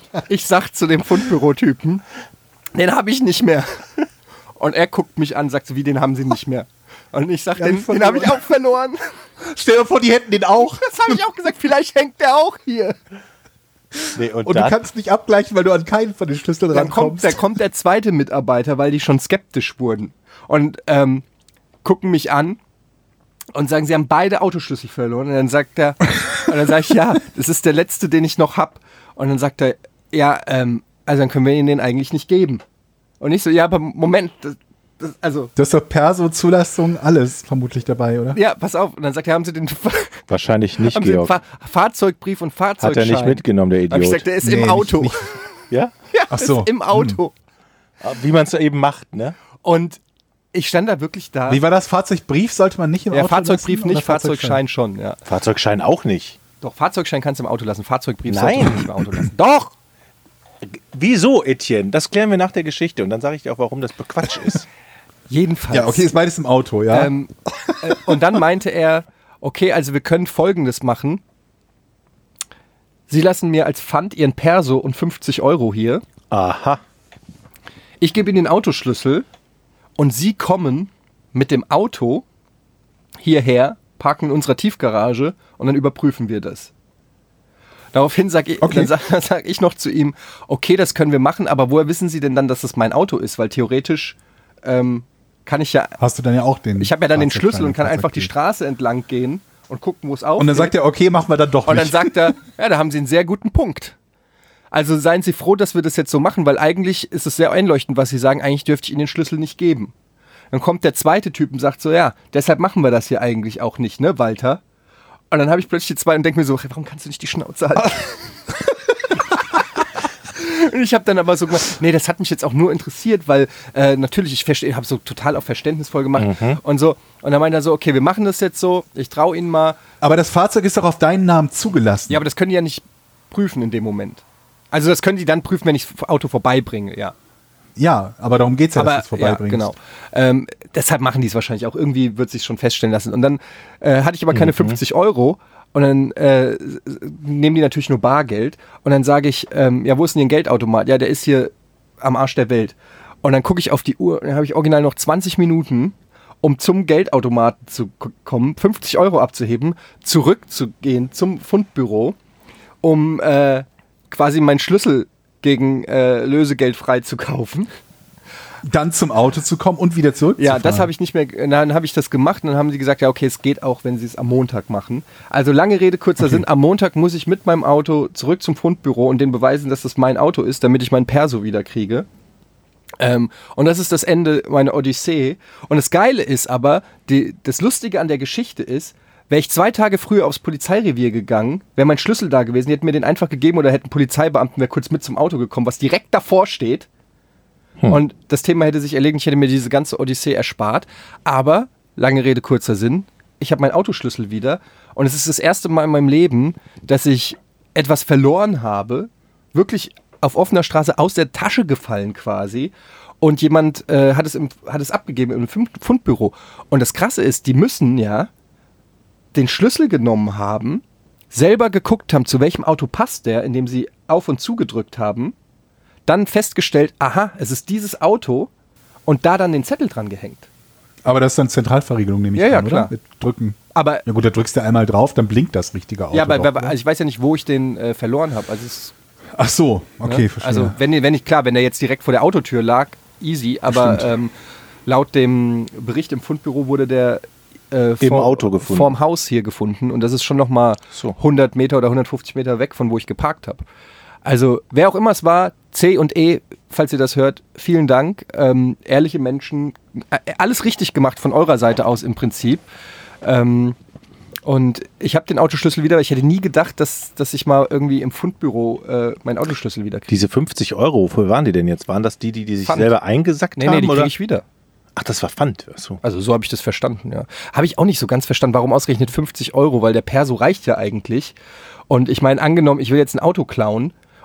ich sag zu dem Fundbürotypen, den habe ich nicht mehr. Und er guckt mich an, sagt so, wie, den haben Sie nicht mehr? Und ich sag, Ja, den, den habe ich auch verloren. Stell dir vor, die hätten den auch. Das habe ich auch gesagt, vielleicht hängt der auch hier. Nee, und Und dann, du kannst nicht abgleichen, weil du an keinen von den Schlüsseln Dann kommt, rankommst. dann kommt der zweite Mitarbeiter, weil die schon skeptisch wurden. Und ähm, gucken mich an und sagen, sie haben beide Autoschlüssel verloren. Und dann sagt er, und dann sage ich, ja, das ist der letzte, den ich noch hab. Und dann sagt er, ja, ähm, also dann können wir Ihnen den eigentlich nicht geben. Und ich so, ja, aber Moment, das, das, also, Das ist doch Perso-Zulassung, alles vermutlich dabei, oder? ja, pass auf. Und dann sagt er, haben Sie den, wahrscheinlich nicht, haben Sie den Georg. Fa- Fahrzeugbrief und Hat Fahrzeugschein? er nicht mitgenommen, der Hab ich Idiot. gesagt, der ist Nee, im nicht- Auto. nicht- Ja? Ja, Ach ist so. im Auto. Wie man es eben macht, ne? Und ich stand da wirklich da. Wie war das? Fahrzeugbrief sollte man nicht im Ja, Auto Fahrzeugbrief lassen, nicht, oder Fahrzeugschein schon, ja. Fahrzeugschein auch nicht. Doch, Fahrzeugschein kannst du im Auto lassen, Fahrzeugbrief Nein. solltest du nicht im Auto lassen. Doch! Wieso, Etienne? Das klären wir nach der Geschichte und dann sage ich dir auch, warum das Quatsch ist. Jedenfalls. Ja, okay, ist beides im Auto, ja. Ähm, äh, und dann meinte er, okay, also wir können Folgendes machen. Sie lassen mir als Pfand Ihren Perso und fünfzig Euro hier. Aha. Ich gebe Ihnen den Autoschlüssel und Sie kommen mit dem Auto hierher, parken in unserer Tiefgarage und dann überprüfen wir das. Daraufhin sage ich, Okay. dann sag, sag ich noch zu ihm, okay, das können wir machen, aber woher wissen Sie denn dann, dass das mein Auto ist? Weil theoretisch ähm, kann ich ja, Hast du dann ja auch den ich habe ja dann den Fahrzeugschein Schlüssel und kann einfach die Fahrzeugbrief. Straße entlang gehen und gucken, wo es aufgeht. Und dann sagt er, okay, machen wir dann doch Und dann nicht. sagt er, ja, da haben Sie einen sehr guten Punkt. Also seien Sie froh, dass wir das jetzt so machen, weil eigentlich ist es sehr einleuchtend, was Sie sagen. Eigentlich dürfte ich Ihnen den Schlüssel nicht geben. Dann kommt der zweite Typ und sagt so, ja, deshalb machen wir das hier eigentlich auch nicht, ne, Walter? Und dann habe ich plötzlich die zwei und denke mir so, hey, warum kannst du nicht die Schnauze halten? Und ich habe dann aber so gemacht, nee, das hat mich jetzt auch nur interessiert, weil äh, natürlich, ich habe so total auf verständnisvoll gemacht und so. Und dann meinte er so, okay, wir machen das jetzt so, ich traue Ihnen mal. Aber das Fahrzeug ist doch auf deinen Namen zugelassen. Ja, aber das können die ja nicht prüfen in dem Moment. Also das können die dann prüfen, wenn ich das Auto vorbeibringe, ja. Ja, aber darum geht es ja, dass du Aber es vorbeibringst. ja, genau. Ähm, deshalb machen die es wahrscheinlich auch. Irgendwie wird sich schon feststellen lassen. Und dann äh, hatte ich aber keine fünfzig Euro und dann äh, nehmen die natürlich nur Bargeld und dann sage ich, ähm, ja, wo ist denn Ihr Geldautomat? Ja, der ist hier am Arsch der Welt. Und dann gucke ich auf die Uhr und dann habe ich original noch zwanzig Minuten, um zum Geldautomaten zu k- kommen, fünfzig Euro abzuheben, zurückzugehen zum Fundbüro, um äh, quasi meinen Schlüssel gegen äh, Lösegeld frei zu kaufen. Dann zum Auto zu kommen und wieder zurück Ja, zu das fahren. habe ich nicht mehr, dann habe ich das gemacht und dann haben sie gesagt, ja okay, es geht auch, wenn sie es am Montag machen. Also lange Rede, kurzer Okay. Sinn, am Montag muss ich mit meinem Auto zurück zum Fundbüro und denen beweisen, dass das mein Auto ist, damit ich mein Perso wieder kriege. Ähm, und das ist das Ende meiner Odyssee. Und das Geile ist aber, die, das Lustige an der Geschichte ist, wäre ich zwei Tage früher aufs Polizeirevier gegangen, wäre mein Schlüssel da gewesen, die hätten mir den einfach gegeben oder hätten Polizeibeamten wäre kurz mit zum Auto gekommen, was direkt davor steht. Und das Thema hätte sich erledigt, ich hätte mir diese ganze Odyssee erspart. Aber, lange Rede, kurzer Sinn, ich habe meinen Autoschlüssel wieder und es ist das erste Mal in meinem Leben, dass ich etwas verloren habe, wirklich auf offener Straße aus der Tasche gefallen quasi und jemand äh, hat, es im, hat es abgegeben im Fund- Fundbüro. Und das Krasse ist, die müssen ja den Schlüssel genommen haben, selber geguckt haben, zu welchem Auto passt der, indem sie auf und zugedrückt haben, dann festgestellt, aha, es ist dieses Auto und da dann den Zettel dran gehängt. Aber das ist dann Zentralverriegelung, nehme ich Ja, ja, an, klar. oder? Mit Drücken. Aber Ja gut, da drückst du einmal drauf, dann blinkt das richtige Auto. ja, aber, doch, aber oder? also ich weiß ja nicht, wo ich den äh, verloren habe. Also, es, Ach so, okay, ne? verstehe. Also wenn, wenn ich, klar, wenn der jetzt direkt vor der Autotür lag, easy, aber Stimmt. ähm, laut dem Bericht im Fundbüro wurde der äh, Im Auto gefunden. vorm Haus hier gefunden und das ist schon nochmal So. hundert Meter oder hundertfünfzig Meter weg von wo ich geparkt habe. Also wer auch immer es war, C und E, falls ihr das hört, vielen Dank. Ähm, ehrliche Menschen, äh, alles richtig gemacht von eurer Seite aus im Prinzip. Ähm, und ich habe den Autoschlüssel wieder, weil ich hätte nie gedacht, dass, dass ich mal irgendwie im Fundbüro äh, meinen Autoschlüssel wieder kriege. Diese fünfzig Euro, wofür waren die denn jetzt? Waren das die, die, die sich Pfand. selber eingesackt Nee, haben? nee, die oder? kriege ich wieder. Ach, das war Pfand. Achso. Also so habe ich das verstanden, ja. Habe ich auch nicht so ganz verstanden, warum ausgerechnet fünfzig Euro, weil der Perso reicht ja eigentlich. Und ich meine, angenommen, ich will jetzt ein Auto klauen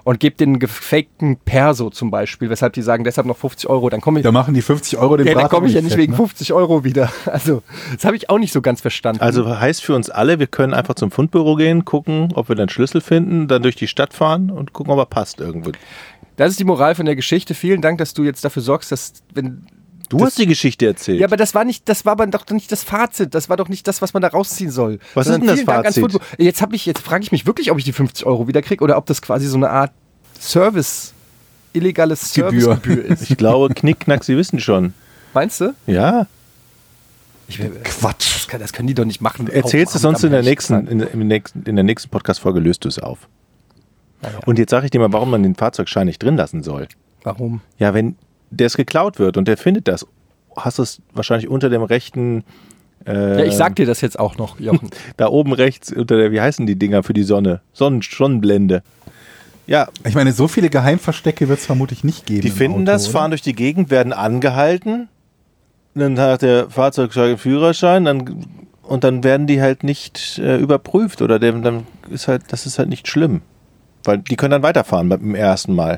und gebe den gefakten Perso zum Beispiel, weshalb die sagen, deshalb noch fünfzig Euro, dann komme ich... Da machen die fünfzig Euro den ja, Brat dann komme ich ja nicht fett, wegen ne? fünfzig Euro wieder. Also, das habe ich auch nicht so ganz verstanden. Also heißt für uns alle, wir können einfach zum Fundbüro gehen, gucken, ob wir dann Schlüssel finden, dann durch die Stadt fahren und gucken, ob er passt irgendwo. Das ist die Moral von der Geschichte. Vielen Dank, dass du jetzt dafür sorgst, dass wenn... Du das, hast die Geschichte erzählt. Ja, aber das war nicht, das war aber doch nicht das Fazit. Das war doch nicht das, was man da rausziehen soll. Was Sondern ist denn das vielen Dank ans Fazit? Fundbüro. Jetzt habe ich, jetzt frage ich mich wirklich, ob ich die fünfzig Euro wieder kriege oder ob das quasi so eine Art Service, illegales Gebühr. Servicegebühr ist. Ich glaube, Knickknack, Sie wissen schon. Meinst du? Ja. Ich, das, Quatsch. kann, das können die doch nicht machen. Erzählst du Auch sonst am in der Recht nächsten, sein. in, der- im nächsten, in der nächsten Podcast-Folge löst du es auf. Na ja. Und jetzt sage ich dir mal, warum man den Fahrzeugschein nicht drin lassen soll. Warum? Ja, wenn der es geklaut wird und der findet das, hast du es wahrscheinlich unter dem rechten, äh, Ja, ich sag dir das jetzt auch noch, Jochen. da oben rechts, unter der, wie heißen die Dinger für die Sonne? Sonnen, Sonnenblende. Ja, Ich meine, so viele Geheimverstecke wird es vermutlich nicht geben. die im finden Auto, das, oder? fahren durch die Gegend, werden angehalten, dann hat der Fahrzeugschein Führerschein, dann, und dann werden die halt nicht äh, überprüft oder der, dann ist halt, das ist halt nicht schlimm. Weil die können dann weiterfahren beim ersten Mal.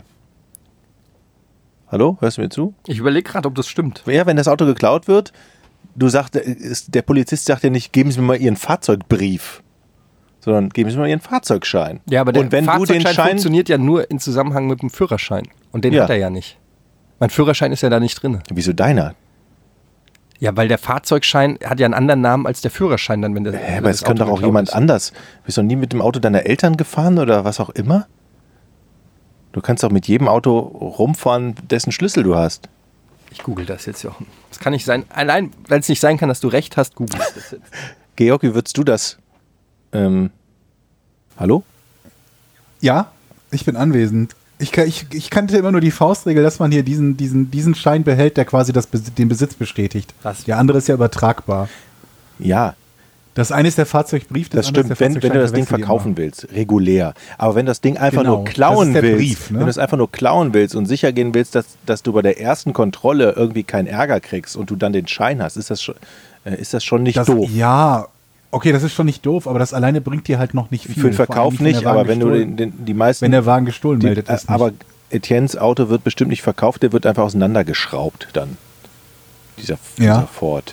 Hallo, hörst du mir zu? Ich überlege gerade, ob das stimmt. Ja, wenn das Auto geklaut wird, du sagst, ist- der Polizist sagt ja nicht, geben Sie mir mal Ihren Fahrzeugbrief, sondern geben Sie mir mal Ihren Fahrzeugschein. Ja, aber der und wenn du Fahrzeugschein den Schein, funktioniert ja nur in Zusammenhang mit dem Führerschein. Und den Ja. hat er ja nicht. Mein Führerschein ist ja da nicht drin. wieso deiner? Ja, weil der Fahrzeugschein hat ja einen anderen Namen als der Führerschein dann, wenn der. Ja, wenn aber das es kann Auto doch auch geklaut jemand ist. anders. Bist du noch nie mit dem Auto deiner Eltern gefahren oder was auch immer? Du kannst doch mit jedem Auto rumfahren, dessen Schlüssel du hast. Ich google das jetzt, Jochen. Das kann nicht sein. Allein, weil es nicht sein kann, dass du recht hast, google ich das jetzt. Georg, wie würdest du das? Ähm, hallo? Ja, ich bin anwesend. Ich, ka- ich, ich kannte immer nur die Faustregel, dass man hier diesen, diesen, diesen Schein behält, der quasi das, Bes- den Besitz bestätigt. Was? Der andere ist ja übertragbar. Ja, Das eine ist der Fahrzeugbrief, das, das andere stimmt, ist der wenn, wenn du das Ding Fahrzeugschein, verkaufen willst, regulär. Aber wenn du das Ding einfach Genau, nur klauen das ist der willst, Brief, ne? wenn du es einfach nur klauen willst und sicher gehen willst, dass, dass du bei der ersten Kontrolle irgendwie keinen Ärger kriegst und du dann den Schein hast, ist das schon, äh, ist das schon nicht das, doof. Ja, okay, das ist schon nicht doof, aber das alleine bringt dir halt noch nicht viel. Für den Vor allem Verkauf wenn der nicht, Wagen aber wenn du gestohlen- den, den, die meisten... wenn der Wagen gestohlen die, meldet, äh, ist nicht. aber Etiennes Auto wird bestimmt nicht verkauft, der wird einfach auseinandergeschraubt dann. Dieser, Ja. dieser Ford.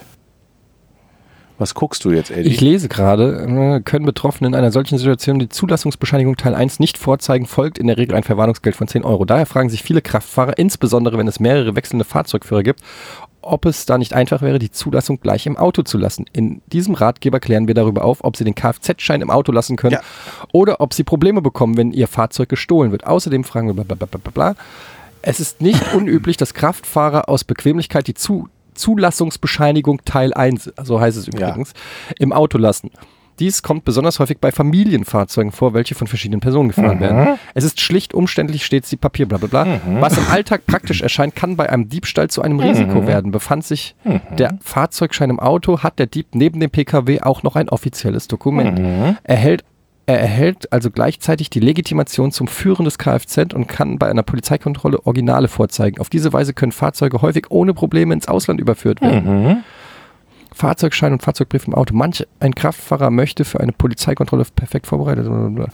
Was guckst du jetzt, Eddie? Ich lese gerade, äh, können Betroffene in einer solchen Situation die Zulassungsbescheinigung Teil eins nicht vorzeigen, folgt in der Regel ein Verwarnungsgeld von zehn Euro. Daher fragen sich viele Kraftfahrer, insbesondere wenn es mehrere wechselnde Fahrzeugführer gibt, ob es da nicht einfach wäre, die Zulassung gleich im Auto zu lassen. In diesem Ratgeber klären wir darüber auf, ob Sie den Kfz-Schein im Auto lassen können Ja. oder ob Sie Probleme bekommen, wenn Ihr Fahrzeug gestohlen wird. Außerdem fragen wir bla bla bla bla bla. Es ist nicht unüblich, dass Kraftfahrer aus Bequemlichkeit die Zu Zulassungsbescheinigung Teil eins, so heißt es übrigens, im Auto lassen. Dies kommt besonders häufig bei Familienfahrzeugen vor, welche von verschiedenen Personen gefahren werden. Es ist schlicht umständlich, stets die Papier, bla bla bla. Was im Alltag praktisch erscheint, kann bei einem Diebstahl zu einem Risiko werden. Befand sich der Fahrzeugschein im Auto, hat der Dieb neben dem P K W auch noch ein offizielles Dokument. Erhält Er erhält also gleichzeitig die Legitimation zum Führen des Kfz und kann bei einer Polizeikontrolle Originale vorzeigen. Auf diese Weise können Fahrzeuge häufig ohne Probleme ins Ausland überführt werden. Fahrzeugschein und Fahrzeugbrief im Auto. Manch ein Kraftfahrer möchte für eine Polizeikontrolle perfekt vorbereitet.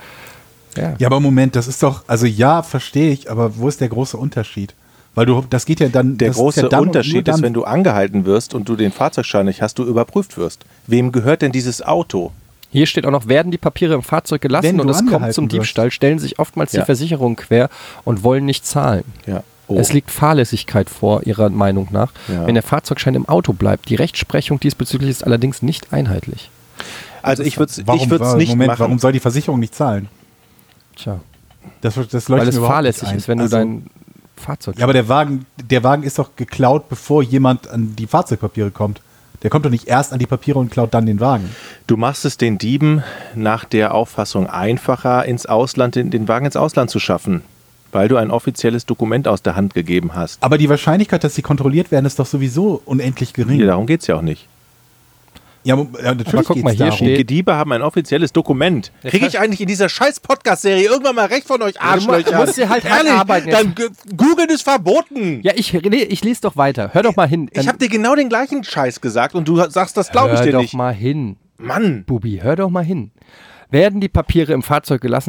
Ja. Ja, aber Moment, das ist doch, also ja, verstehe ich, aber wo ist der große Unterschied? Weil du, das geht ja dann. Der das große ist ja dann und nur Unterschied dann, ist, wenn du angehalten wirst und du den Fahrzeugschein nicht hast, du überprüft wirst. Wem gehört denn dieses Auto? Hier steht auch noch, werden die Papiere im Fahrzeug Wenn gelassen du und es kommt angehalten zum wirst. Diebstahl, stellen sich oftmals Ja. die Versicherungen quer und wollen nicht zahlen. Ja. Oh. Es liegt Fahrlässigkeit vor, ihrer Meinung nach, Ja. wenn der Fahrzeugschein im Auto bleibt. Die Rechtsprechung diesbezüglich ist allerdings nicht einheitlich. Also ich würde es warum, ich würd's wa- nicht Moment, machen. warum soll die Versicherung nicht zahlen? Tja, Das, das leuchtet weil mir es überhaupt fahrlässig nicht ein. ist, wenn Also, du dein Fahrzeug... Ja, aber der Wagen, der Wagen ist doch geklaut, bevor jemand an die Fahrzeugpapiere kommt. Der kommt doch nicht erst an die Papiere und klaut dann den Wagen. Du machst es den Dieben nach der Auffassung einfacher, ins Ausland, den, den Wagen ins Ausland zu schaffen, weil du ein offizielles Dokument aus der Hand gegeben hast. Aber die Wahrscheinlichkeit, dass sie kontrolliert werden, ist doch sowieso unendlich gering. Ja, darum geht es ja auch nicht. Ja, mo- ja natürlich Aber guck geht's mal, hier darum. steht- Die Diebe haben ein offizielles Dokument. Jetzt Kriege hat- ich eigentlich in dieser scheiß Podcast-Serie irgendwann mal recht von euch Arschlöcher? du musst dir halt Ehrlich, einarbeiten dann g- Googeln ist verboten. Ja, ich, nee, ich lese doch weiter. Hör doch mal hin. Ich habe dir genau den gleichen Scheiß gesagt und du sagst, das glaube ich Hör dir doch nicht. mal hin. Mann. Bubi, hör doch mal hin. Werden die Papiere im Fahrzeug gelassen,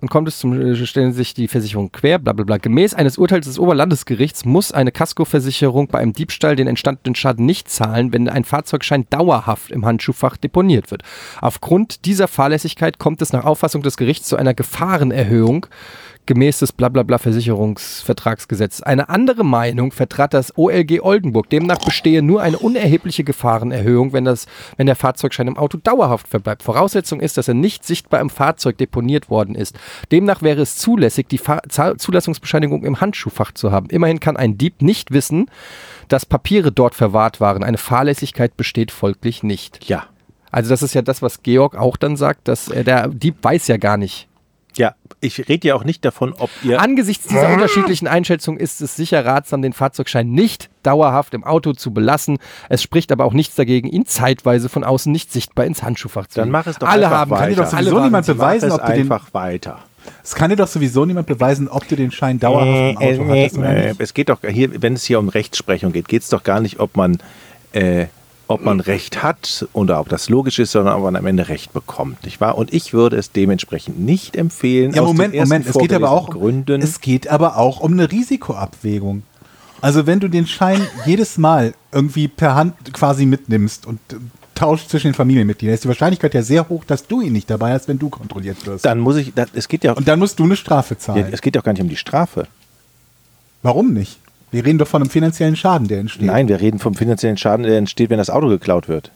und kommt es zum, stellen sich die Versicherung quer, bla bla bla. Gemäß eines Urteils des Oberlandesgerichts muss eine Kaskoversicherung bei einem Diebstahl den entstandenen Schaden nicht zahlen, wenn ein Fahrzeugschein dauerhaft im Handschuhfach deponiert wird. Aufgrund dieser Fahrlässigkeit kommt es nach Auffassung des Gerichts zu einer Gefahrenerhöhung gemäß des blablabla Versicherungsvertragsgesetzes. Eine andere Meinung vertrat das O L G Oldenburg. Demnach bestehe nur eine unerhebliche Gefahrenerhöhung, wenn, das, wenn der Fahrzeugschein im Auto dauerhaft verbleibt. Voraussetzung ist, dass er nicht sichtbar im Fahrzeug deponiert worden ist. Demnach wäre es zulässig, die Fahr- Zulassungsbescheinigung im Handschuhfach zu haben. Immerhin kann ein Dieb nicht wissen, dass Papiere dort verwahrt waren. Eine Fahrlässigkeit besteht folglich nicht. Ja. Also das ist ja das, was Georg auch dann sagt, dass äh, der Dieb weiß ja gar nicht. Ja, ich rede ja auch nicht davon, ob ihr... Angesichts dieser unterschiedlichen Einschätzungen ist es sicher ratsam, den Fahrzeugschein nicht dauerhaft im Auto zu belassen. Es spricht aber auch nichts dagegen, ihn zeitweise von außen nicht sichtbar ins Handschuhfach zu Dann legen. mach es doch Alle einfach haben, weiter. kann dir doch Sowieso alle niemand waren- beweisen, Mach es ob du den- einfach weiter. Es kann dir doch sowieso niemand beweisen, ob du den Schein dauerhaft im Auto hattest oder äh, nicht. es geht doch hier, wenn es hier um Rechtsprechung geht, geht es doch gar nicht, ob man, äh, ob man Recht hat oder ob das logisch ist, sondern ob man am Ende Recht bekommt, nicht wahr? Und ich würde es dementsprechend nicht empfehlen. Ja, aus Moment, den ersten Moment, es geht aber auch, vorgelesenen Gründen. es geht aber auch um eine Risikoabwägung. Also wenn du den Schein jedes Mal irgendwie per Hand quasi mitnimmst und äh, tauscht zwischen den Familienmitgliedern, ist die Wahrscheinlichkeit ja sehr hoch, dass du ihn nicht dabei hast, wenn du kontrolliert wirst. Dann muss ich, das, es geht ja, Und dann musst du eine Strafe ja, zahlen. es geht ja auch gar nicht um die Strafe. Warum nicht? Wir reden doch von einem finanziellen Schaden, der entsteht. Nein, wir reden vom finanziellen Schaden, der entsteht, wenn das Auto geklaut wird.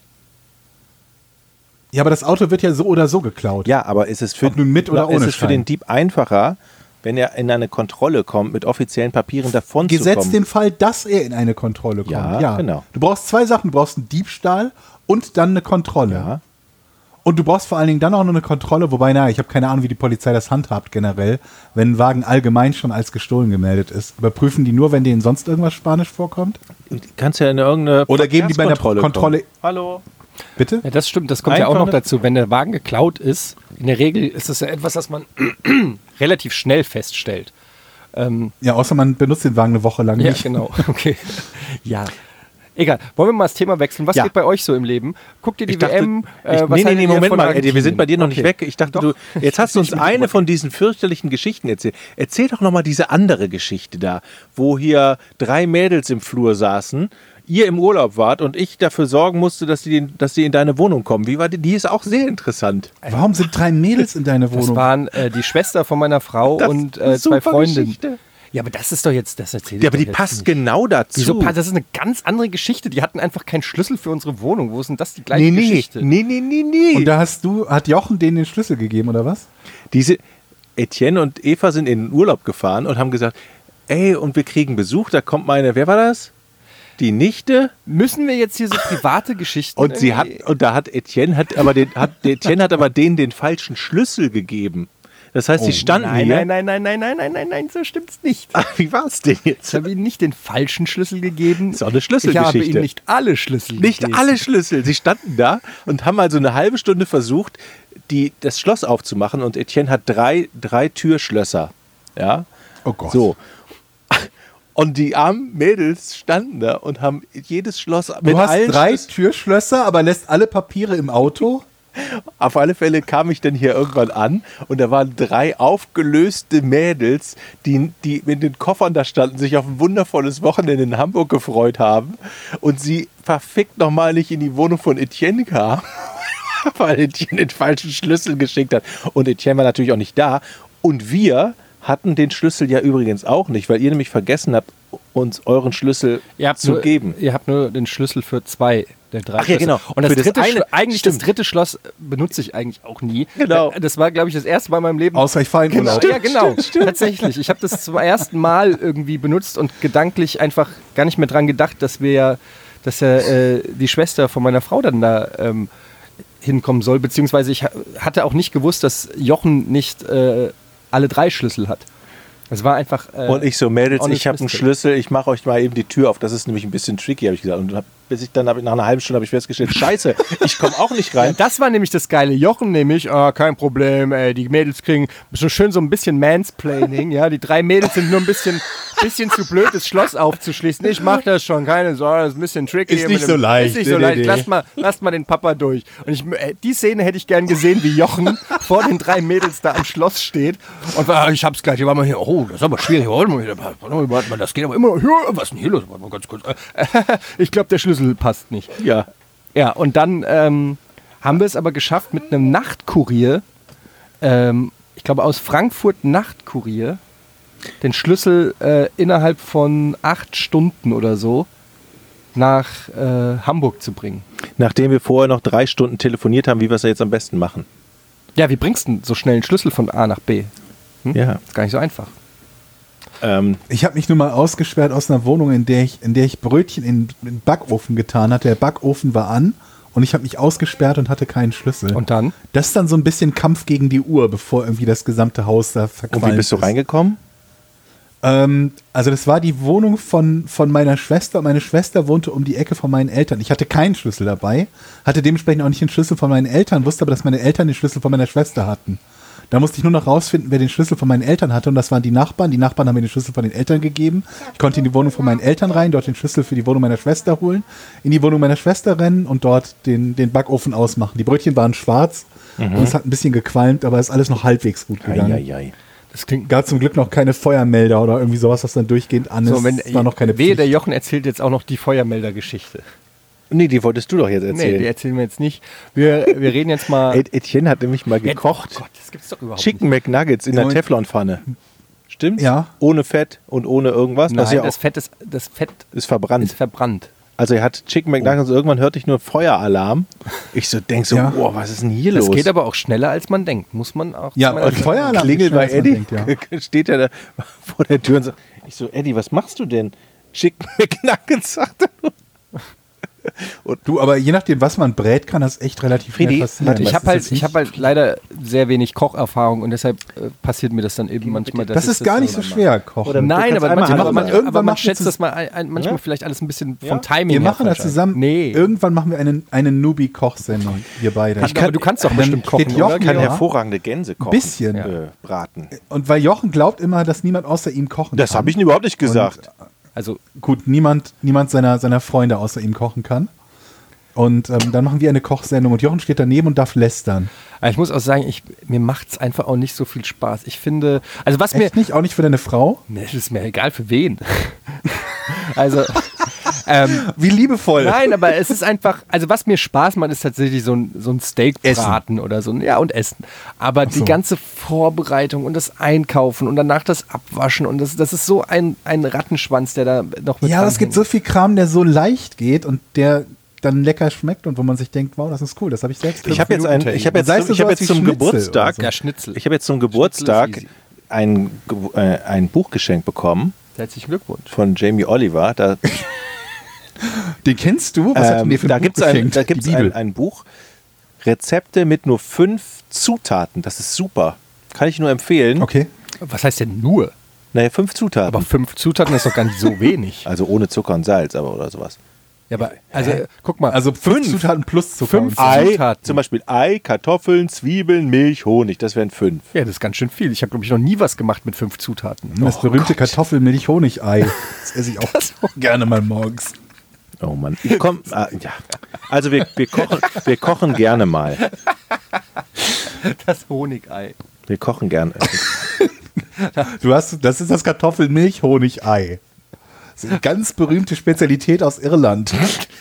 Ja, aber das Auto wird ja so oder so geklaut. Ja, aber ist es für, Ob nun mit oder ist ohne es für Schein. den Dieb einfacher, wenn er in eine Kontrolle kommt, mit offiziellen Papieren davon zu Gesetzt kommen? den Fall, dass er in eine Kontrolle kommt. Ja, genau. Du brauchst zwei Sachen. Du brauchst einen Diebstahl und dann eine Kontrolle. Ja. Und du brauchst vor allen Dingen dann auch noch eine Kontrolle, wobei, naja, ich habe keine Ahnung, wie die Polizei das handhabt generell, wenn ein Wagen allgemein schon als gestohlen gemeldet ist. Überprüfen die nur, wenn denen sonst irgendwas Spanisch vorkommt? Kannst ja in irgendeine Oder geben die bei einer Verkehrskontrolle Kontrolle... kommen. Hallo? Bitte? Ja, das stimmt, das kommt ja Einfach auch noch eine- dazu. Wenn der Wagen geklaut ist, in der Regel ist es ja etwas, das man relativ schnell feststellt. Ähm, Ja, außer man benutzt den Wagen eine Woche lang ja, nicht. genau. Okay. Ja. Egal. Wollen wir mal das Thema wechseln? Was Ja. geht bei euch so im Leben? Guckt ihr die Ich dachte, W M? ich, Äh, was nee, nee, haltet nee, ihr Moment von mal, Eddie, wir sind bei dir noch nicht Argentinien? weg. Ich dachte, Doch. du, jetzt hast du uns Ich bin eine weg. von diesen fürchterlichen Geschichten erzählt. Erzähl doch noch mal diese andere Geschichte da, wo hier drei Mädels im Flur saßen, ihr im Urlaub wart und ich dafür sorgen musste, dass sie, dass sie in deine Wohnung kommen. Wie war die? Die ist auch sehr interessant. Warum sind drei Mädels in deiner Das Wohnung? waren äh, die Schwester von meiner Frau Das und ist äh, eine zwei super Freundinnen. Geschichte. Ja, aber das ist doch jetzt, das erzählt Ja, aber die passt genau dazu. Wieso? passt- Das ist eine ganz andere Geschichte. Die hatten einfach keinen Schlüssel für unsere Wohnung. Wo ist denn das die gleiche Nee, nee, Geschichte? nee, nee, nee, nee. Und da hast du, hat Jochen denen den Schlüssel gegeben, oder was? Diese Etienne und Eva sind in den Urlaub gefahren und haben gesagt, ey, und wir kriegen Besuch, da kommt meine, wer war das? Die Nichte. Müssen wir jetzt hier so private Geschichten Und sie hat, irgendwie- und da hat Etienne hat aber den, hat, Etienne hat aber denen den falschen Schlüssel gegeben. Das heißt, sie standen Nein, hier. nein, nein, nein, nein, nein, nein, nein, nein, so stimmt's nicht. Ach, wie war's denn jetzt? Ich habe ihnen nicht den falschen Schlüssel gegeben. Ist auch eine Ich habe Schlüsselgeschichte. ihnen nicht alle Schlüssel Nicht gegeben. alle Schlüssel. Sie standen da und haben also eine halbe Stunde versucht, die, das Schloss aufzumachen. Und Etienne hat drei, drei Türschlösser. Ja. Oh Gott. So. Und die armen Mädels standen da und haben jedes Schloss mit Du hast allen drei Schlüsseln- Türschlösser, aber lässt alle Papiere im Auto? Auf alle Fälle kam ich dann hier irgendwann an und da waren drei aufgelöste Mädels, die, die mit den Koffern da standen, sich auf ein wundervolles Wochenende in Hamburg gefreut haben und sie verfickt nochmal nicht in die Wohnung von Etienne kam, weil Etienne den falschen Schlüssel geschickt hat. Und Etienne war natürlich auch nicht da. Und wir hatten den Schlüssel ja übrigens auch nicht, weil ihr nämlich vergessen habt, uns euren Schlüssel Ihr habt zu nur, geben. Ihr habt nur den Schlüssel für zwei der drei Ach ja, Schlösser. genau. Und das Für das dritte, eine- Schlo- eigentlich stimmt. das dritte Schloss benutze ich eigentlich auch nie. Genau. Das war, glaube ich, das erste Mal in meinem Leben. Außer ich fahre in Urlaub. Ja, genau. Tatsächlich. Ich habe das zum ersten Mal irgendwie benutzt und gedanklich einfach gar nicht mehr dran gedacht, dass wir ja, dass ja äh, die Schwester von meiner Frau dann da ähm, hinkommen soll. Beziehungsweise ich ha- hatte auch nicht gewusst, dass Jochen nicht äh, alle drei Schlüssel hat. Es war einfach. Äh, Und ich so, Mädels, auch ich nicht habe einen lustig. Schlüssel, ich mache euch mal eben die Tür auf. Das ist nämlich ein bisschen tricky, habe ich gesagt. Und hab bis ich dann nach einer halben Stunde habe ich festgestellt, scheiße, ich komme auch nicht rein. Ja, das war nämlich das geile. Jochen nämlich, ah, kein Problem, ey, die Mädels kriegen so schön so ein bisschen Mansplaining, ja, die drei Mädels sind nur ein bisschen, bisschen zu blöd, das Schloss aufzuschließen. Ich mach das schon, keine Sorge, das ist ein bisschen tricky. Ist nicht so leicht. Ist nicht so Nee, leicht, nee, lasst mal, lasst mal den Papa durch. Und ich, äh, die Szene hätte ich gern gesehen, wie Jochen vor den drei Mädels da am Schloss steht und ah, ich hab's gleich, hier war mal hier, oh, das ist aber schwierig, warte mal, warte mal, das geht aber immer, was ist denn hier los? Warte mal ganz kurz. Ich glaube, der Schlüssel passt nicht. Ja. Ja, und dann ähm, haben wir es aber geschafft mit einem Nachtkurier, ähm, ich glaube aus Frankfurt Nachtkurier, den Schlüssel äh, innerhalb von acht Stunden oder so nach äh, Hamburg zu bringen. Nachdem wir vorher noch drei Stunden telefoniert haben, wie wir es jetzt am besten machen. Ja, wie bringst du denn so schnell einen Schlüssel von A nach B? Hm? Ja. Ist gar nicht so einfach. Ähm, Ich habe mich nun mal ausgesperrt aus einer Wohnung, in der ich, in der ich Brötchen in den Backofen getan hatte. Der Backofen war an und ich habe mich ausgesperrt und hatte keinen Schlüssel. Und dann? Das ist dann so ein bisschen Kampf gegen die Uhr, bevor irgendwie das gesamte Haus da verqualmt und wie bist du ist. reingekommen? Ähm, also das war die Wohnung von, von meiner Schwester. Meine Schwester wohnte um die Ecke von meinen Eltern. Ich hatte keinen Schlüssel dabei, hatte dementsprechend auch nicht den Schlüssel von meinen Eltern, wusste aber, dass meine Eltern den Schlüssel von meiner Schwester hatten. Da musste ich nur noch rausfinden, wer den Schlüssel von meinen Eltern hatte und das waren die Nachbarn. Die Nachbarn haben mir den Schlüssel von den Eltern gegeben. Ich konnte in die Wohnung von meinen Eltern rein, dort den Schlüssel für die Wohnung meiner Schwester holen, in die Wohnung meiner Schwester rennen und dort den, den Backofen ausmachen. Die Brötchen waren schwarz und es hat ein bisschen gequalmt, aber ist alles noch halbwegs gut gegangen. Eieiei. Das klingt Gab zum Glück noch keine Feuermelder oder irgendwie sowas, was dann durchgehend an ist. so, wenn Es war noch keine wehe, Pflicht. der Jochen erzählt jetzt auch noch die Feuermelder-Geschichte. Nee, die wolltest du doch jetzt Nee, erzählen. die erzählen wir jetzt nicht. Wir, wir reden jetzt mal... Ed- Etienne hat nämlich mal Ja, gekocht. Oh Gott, das gibt's doch überhaupt Chicken McNuggets in der Und- Teflonpfanne. Stimmt's? Ja. Ohne Fett und ohne irgendwas. nicht. was Nein, ja das auch Fett, ist, das Fett ist verbrannt. ist verbrannt. Also er hat Chicken McNuggets und irgendwann hörte ich nur Feueralarm. Ich so denk so, Ja. boah, was ist denn hier Das los? geht aber auch schneller, als man denkt. Muss man auch... Ja, zu meiner und Zeit- Feueralarm klingelt bei ist schneller, Eddie. als man denkt, ja. Steht er da vor der Tür und sagt, ich so, Eddie, was machst du denn? Chicken McNuggets, sagt er nur. Du, aber je nachdem, was man brät, kann das echt relativ Freddy, schnell passieren. warte, Ich Das habe ist halt, jetzt ich hab halt leider sehr wenig Kocherfahrung und deshalb äh, passiert mir das dann eben manchmal. dass Das ich ist gar nicht so schwer, kochen. Oder- Du Nein, kannst aber einmal manchmal, Hand man, machen. aber Irgendwann man machen wir schätzt das mal ein, ein, manchmal Ja? vielleicht alles ein bisschen Ja? vom Timing Wir her machen das falsch ein. zusammen. Nee. Irgendwann machen wir eine, eine Newbie-Kochsendung, wir beide. Ich aber du kannst doch dann bestimmt steht kochen, Jochen oder? kann Ja. hervorragende Gänse kochen. Bisschen. Äh, braten. Und weil Jochen glaubt immer, dass niemand außer ihm kochen Das kann. habe ich überhaupt nicht gesagt. Also Gut, niemand, niemand seiner, seiner Freunde außer ihm kochen kann. Und ähm, dann machen wir eine Kochsendung und Jochen steht daneben und darf lästern. ich muss auch sagen, ich, mir macht es einfach auch nicht so viel Spaß. Ich finde, also was mir, Echt nicht? Auch nicht für deine Frau? nee, das ist mir egal für wen. also ähm, Wie liebevoll. Nein, aber es ist einfach, also was mir Spaß macht, ist tatsächlich so ein, so ein Steakbraten oder so, ein- ja, und Essen. Aber die so. ganze Vorbereitung und das Einkaufen und danach das Abwaschen und das, das ist so ein, ein Rattenschwanz, der da noch mit Ja, aber es dranhängt. gibt so viel Kram, der so leicht geht und der dann lecker schmeckt und wo man sich denkt, wow, das ist cool, das habe ich selbst Ich habe jetzt, ein, ich hab Und jetzt, sei es zum, ich hab sowas jetzt wie zum Schnitzel Geburtstag, oder so. Ja, Schnitzel. ich habe jetzt zum Schnitzel Geburtstag ist easy. ein, Ge- äh, ein Buch geschenkt bekommen Herzlichen Glückwunsch. von Jamie Oliver. Da, Den kennst du? Was hat denn ähm, dir für ein da Buch gibt es ein, geschenkt? da Die gibt's ein, Bibel. ein Buch, Rezepte mit nur fünf Zutaten. Das ist super. Kann ich nur empfehlen. Okay. Was heißt denn nur? Naja, fünf Zutaten. Aber fünf Zutaten ist doch gar nicht so wenig. also ohne Zucker und Salz, aber oder sowas. Ja, aber, also, guck mal. Also fünf Zutaten plus Zucker. Fünf und so. Ei- Ei, Zutaten. zum Beispiel Ei, Kartoffeln, Zwiebeln, Milch, Honig. Das wären fünf. ja, das ist ganz schön viel. Ich habe, glaube ich, noch nie was gemacht mit fünf Zutaten. Das berühmte Kartoffelmilch-Honig-Ei. Das esse ich auch gerne mal morgens. Oh Mann, ich komm, ah, ja. Also wir, wir, kochen, wir kochen gerne mal. Das Honigei. Wir kochen gerne. Du hast, das ist das Kartoffelmilch-Honig-Ei. Das ist eine ganz berühmte Spezialität aus Irland.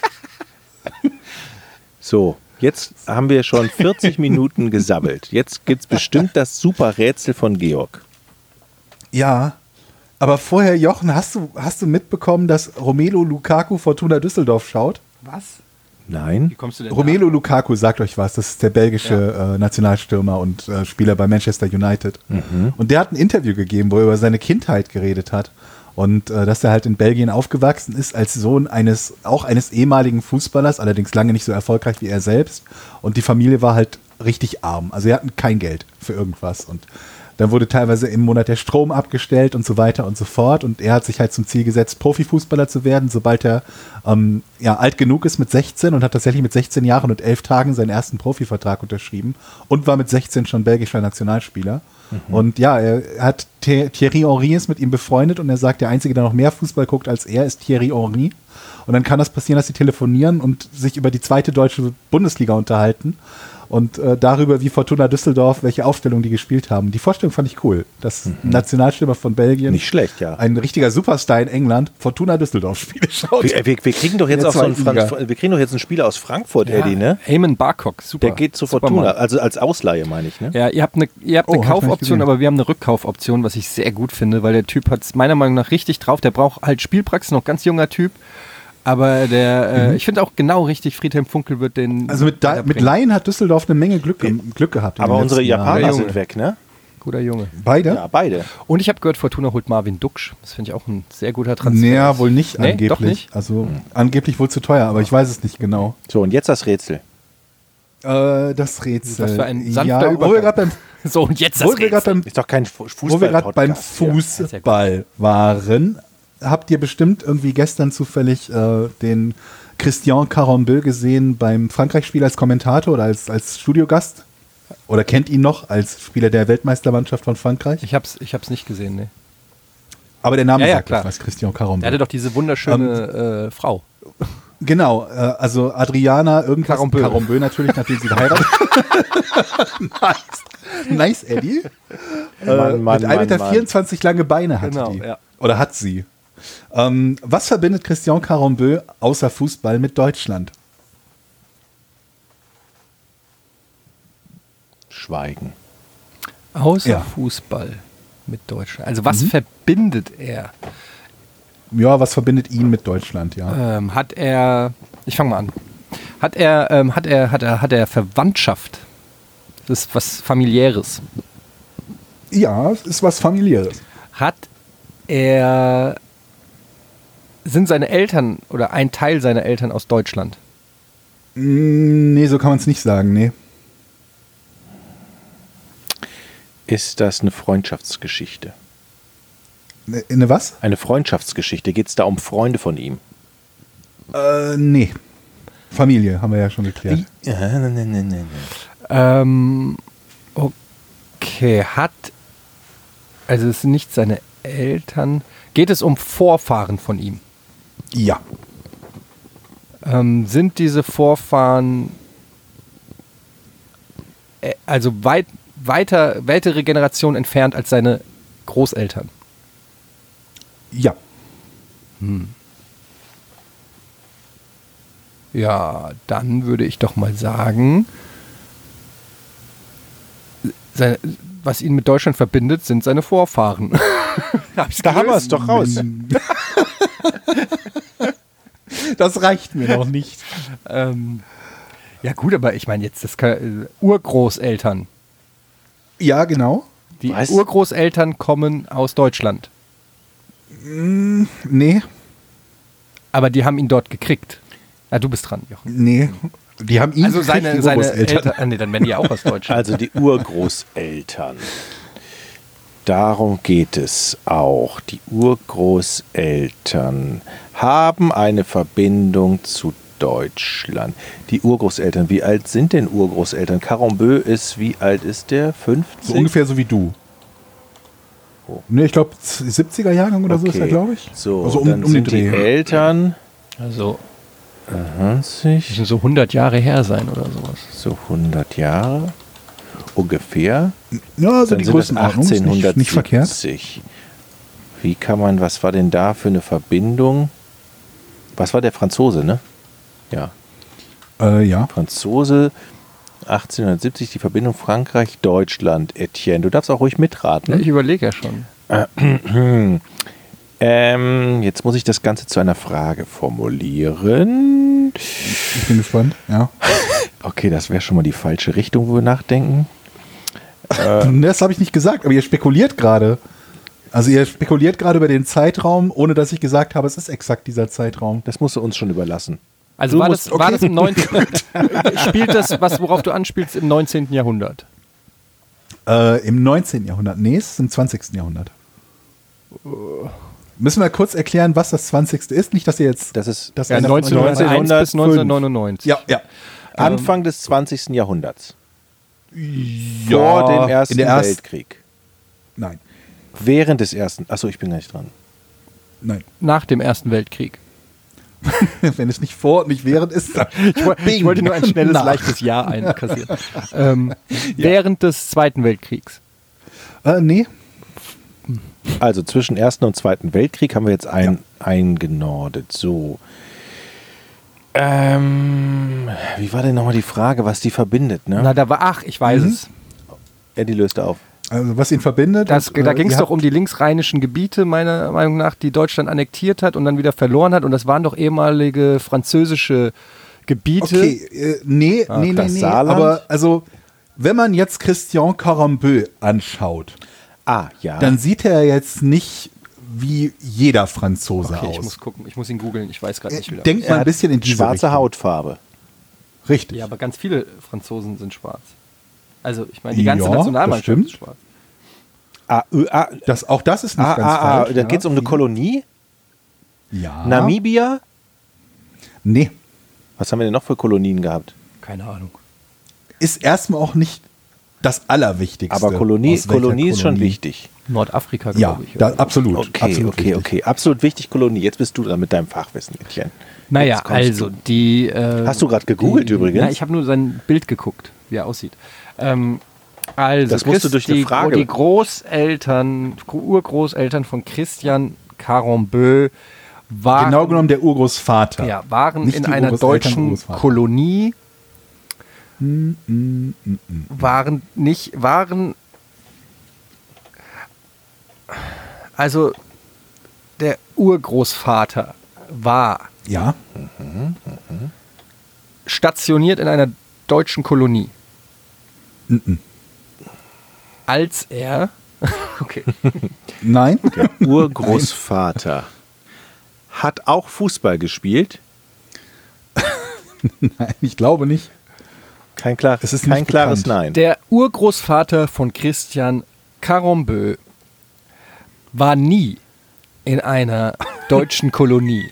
So, jetzt haben wir schon vierzig Minuten gesabbelt. Jetzt gibt es bestimmt das super Rätsel von Georg. Ja, aber vorher, Jochen, hast du, hast du mitbekommen, dass Romelu Lukaku Fortuna Düsseldorf schaut? Was? Nein? Wie kommst du denn Romelu Lukaku, sagt euch was, das ist der belgische äh, Nationalstürmer und äh, Spieler bei Manchester United. Und der hat ein Interview gegeben, wo er über seine Kindheit geredet hat. Und äh, dass er halt in Belgien aufgewachsen ist als Sohn eines, auch eines ehemaligen Fußballers, allerdings lange nicht so erfolgreich wie er selbst. Und die Familie war halt richtig arm. Also sie hatten kein Geld für irgendwas. Und Dann wurde teilweise im Monat der Strom abgestellt und so weiter und so fort. Und er hat sich halt zum Ziel gesetzt, Profifußballer zu werden, sobald er ähm, ja, alt genug ist mit sechzehn und hat tatsächlich mit sechzehn Jahren und elf Tagen seinen ersten Profivertrag unterschrieben und war mit sechzehn schon belgischer Nationalspieler. Mhm. Und ja, er hat Thierry Henry ist mit ihm befreundet und er sagt, der Einzige, der noch mehr Fußball guckt als er, ist Thierry Henry. Und dann kann das passieren, dass sie telefonieren und sich über die zweite deutsche Bundesliga unterhalten. Und äh, darüber, wie Fortuna Düsseldorf, welche Aufstellung die gespielt haben. Die Vorstellung fand ich cool. Das mhm. Nationalstürmer von Belgien. Nicht schlecht, ja. Ein richtiger Superstar in England. Fortuna Düsseldorf Spiele schaut. Wir, wir, wir kriegen doch jetzt auch so einen Franz, wir kriegen doch jetzt einen Spieler aus Frankfurt, ja. Eddie, ne? Eamon Barcock, super. Der geht zu Fortuna, Supermann. also als Ausleihe, meine ich, ne? Ja, ihr habt eine, ihr habt eine Oh, Kaufoption, aber wir haben eine Rückkaufoption, was ich sehr gut finde, weil der Typ hat es meiner Meinung nach richtig drauf. Der braucht halt Spielpraxis, noch ganz junger Typ. Aber der, äh, Mhm. ich finde auch genau richtig, Friedhelm Funkel wird den. Also mit, da, mit Laien hat Düsseldorf eine Menge Glück, ge- Glück gehabt. in Aber den unsere letzten Jahren. Japaner Junge. sind weg, ne? Guter Junge. Beide? Ja, beide. Und ich habe gehört, Fortuna holt Marvin Duksch. Das finde ich auch ein sehr guter Transfer. Naja, wohl nicht Nee, angeblich. doch nicht? Also angeblich wohl zu teuer, aber ich weiß es nicht genau. So, und jetzt das Rätsel. Äh, das Rätsel. Was für ein sanfter ja, wo wir Übergang. gerade beim, So, und jetzt das wo wir grad Rätsel. beim, Ist doch kein Fu- wo wir gerade beim Fußball-Podcast. hier. Fußball waren, habt ihr bestimmt irgendwie gestern zufällig äh, den Christian Carambeu gesehen beim Frankreich-Spiel als Kommentator oder als, als Studiogast? Oder kennt ihn noch als Spieler der Weltmeistermannschaft von Frankreich? Ich hab's, ich hab's nicht gesehen, ne. Aber der Name Ja, ja, sagt klar. was, Christian Er Carambeu. hatte doch diese wunderschöne äh, Frau. Genau, äh, also Adriana irgendwas. Carambeu. Carambeu natürlich, nachdem sie geheiratet Nice. Nice, Eddie. Mann, Mann, Mit ein Meter Mann, vierundzwanzig lange Beine hat Genau, die. ja. Oder hat sie. Ähm, was verbindet Christian Carambeu außer Fußball mit Deutschland? Schweigen. Außer Ja. Fußball mit Deutschland. Also was verbindet er? Ja, was verbindet ihn mit Deutschland, ja. Ähm, hat er, ich fange mal an. Hat er, ähm, hat er, hat er, hat er Verwandtschaft? Das ist was Familiäres. Ja, es ist was Familiäres. Hat er, sind seine Eltern oder ein Teil seiner Eltern aus Deutschland? Mm, nee, so kann man es nicht sagen, nee. Ist das eine Freundschaftsgeschichte? Ne, ne was? Eine Freundschaftsgeschichte. Geht es da um Freunde von ihm? Äh, nee. Familie, haben wir ja schon geklärt. Ja, nein, nein, nein, nein. Ähm, okay, hat, also es sind nicht seine Eltern. Geht es um Vorfahren von ihm? Ja. Ähm, sind diese Vorfahren äh, also weit, weiter, weitere Generationen entfernt als seine Großeltern? Ja. Ja, dann würde ich doch mal sagen, seine, was ihn mit Deutschland verbindet, sind seine Vorfahren. Da haben wir es doch raus. Das reicht mir noch nicht. ähm, ja gut, aber ich meine jetzt das kann, äh, Urgroßeltern. Ja, genau. Die Was? Urgroßeltern kommen aus Deutschland. Nee, Aber die haben ihn dort gekriegt. Ja, du bist dran, Jochen. nee. Die haben ihn Also gekriegt, seine, die seine Urgroßeltern. Eltern. Ah, nee, dann werden die auch aus Deutschland. Also die Urgroßeltern. Darum geht es auch. Die Urgroßeltern haben eine Verbindung zu Deutschland. Die Urgroßeltern, wie alt sind denn Urgroßeltern? Carambeu ist, wie alt ist der? fünfzig? So ungefähr so wie du. Oh. Nee, ich glaube siebziger Jahrgang oder so ist er, Okay. glaube ich. So, also um, dann um den sind die Dreh. Eltern Also, zwanzig, müssen so hundert Jahre her sein oder sowas. so hundert Jahre ungefähr. Ja, also Dann die sind das Größenordnung ist nicht, nicht verkehrt. achtzehnhundertsiebzig. Wie kann man, was war denn da für eine Verbindung? Was war der Franzose, ne? Ja, Äh, ja. Franzose, achtzehnhundertsiebzig, die Verbindung Frankreich-Deutschland, Etienne. Du darfst auch ruhig Ja, mitraten. ich überlege ja schon. Ähm, jetzt muss ich das Ganze zu einer Frage formulieren. Ich bin gespannt. Ja. Okay, das wäre schon mal die falsche Richtung, wo wir nachdenken. Das habe ich nicht gesagt, aber ihr spekuliert gerade. Also ihr spekuliert gerade über den Zeitraum, ohne dass ich gesagt habe, es ist exakt dieser Zeitraum. Das musst du uns schon überlassen. Also Du war musst- das, war das im neunzehnten. Spielt das, was, worauf du anspielst, im neunzehnten Jahrhundert? Äh, Im neunzehnten Jahrhundert. Nee, es ist im zwanzigsten Jahrhundert. Müssen wir kurz erklären, was das zwanzigste ist? Nicht, dass ihr jetzt... Das ist das Ja, einer- neunzehnhunderteins bis neunzehnhundertneunundneunzig. Ja, ja. Anfang des zwanzigsten Jahrhunderts. ja. Vor dem Ersten in der erst- Weltkrieg. Nein, Während des Ersten... Achso, ich bin gar nicht dran. nein. Nach dem Ersten Weltkrieg. Wenn es nicht vor und nicht während ist, dann Ich, woll- ich wollte nur ein schnelles, Nach. leichtes Ja einkassieren. ähm, Während des Zweiten Weltkriegs. Äh, nee. Also zwischen Ersten und Zweiten Weltkrieg haben wir jetzt ein, eingenordet. So. Ähm, wie war denn nochmal die Frage, was die verbindet? Ne? Na, da war, ach, ich weiß Mhm. es. Eddie löste auf. Also was ihn verbindet. Das, und, da äh, ging es ihr doch habt- um die linksrheinischen Gebiete, meiner Meinung nach, die Deutschland annektiert hat und dann wieder verloren hat. Und das waren doch ehemalige französische Gebiete. Okay, äh, nee, Ah, nee, nee, das nee. Saarland? Aber also, wenn man jetzt Christian Carambeu anschaut, Ah, ja. dann sieht er jetzt nicht wie jeder Franzose Okay, ich aus. muss gucken, ich muss ihn googeln, ich weiß gerade nicht wieder. Denkt mal ein bisschen in diese schwarze Richtung. Hautfarbe. Richtig. Ja, aber ganz viele Franzosen sind schwarz. Also, ich meine, die ganze Ja, das Nationalmannschaft stimmt. ist schwarz. Ah, äh, ah, Das, auch das ist nicht ah, ganz ah, ah. falsch. Da ja. geht es um eine Kolonie. Ja. Namibia. Nee, Was haben wir denn noch für Kolonien gehabt? Keine Ahnung. ist erstmal auch nicht das Allerwichtigste. Aber Kolonie, aus welcher Kolonie ist schon Kolonie. wichtig. Nordafrika, Ja, glaube ich. da, oder? absolut. Okay, absolut okay, richtig. okay. Absolut wichtig, Kolonie. Jetzt bist du dran mit deinem Fachwissen, Etienne. Naja, Jetzt kommst also du. die. Äh, Hast du gerade gegoogelt die, übrigens? Na, ich habe nur sein Bild geguckt, wie er aussieht. Ähm, also, Das musst du durch eine die, Frage- Die Großeltern, Urgroßeltern von Christian Carambeu waren, Genau genommen der Urgroßvater. ja, waren Nicht in die einer Urgroßeltern, deutschen Urgroßvater. Kolonie. Mm, mm, mm, mm. Waren nicht, waren. Also, der Urgroßvater war Ja, stationiert in einer deutschen Kolonie. mm, mm. Als er. Okay. Nein. Der Urgroßvater hat auch Fußball gespielt. Nein, ich glaube nicht. Kein, klar, Es ist kein nicht klares bekannt. Nein. Der Urgroßvater von Christian Carambeu war nie in einer deutschen Kolonie.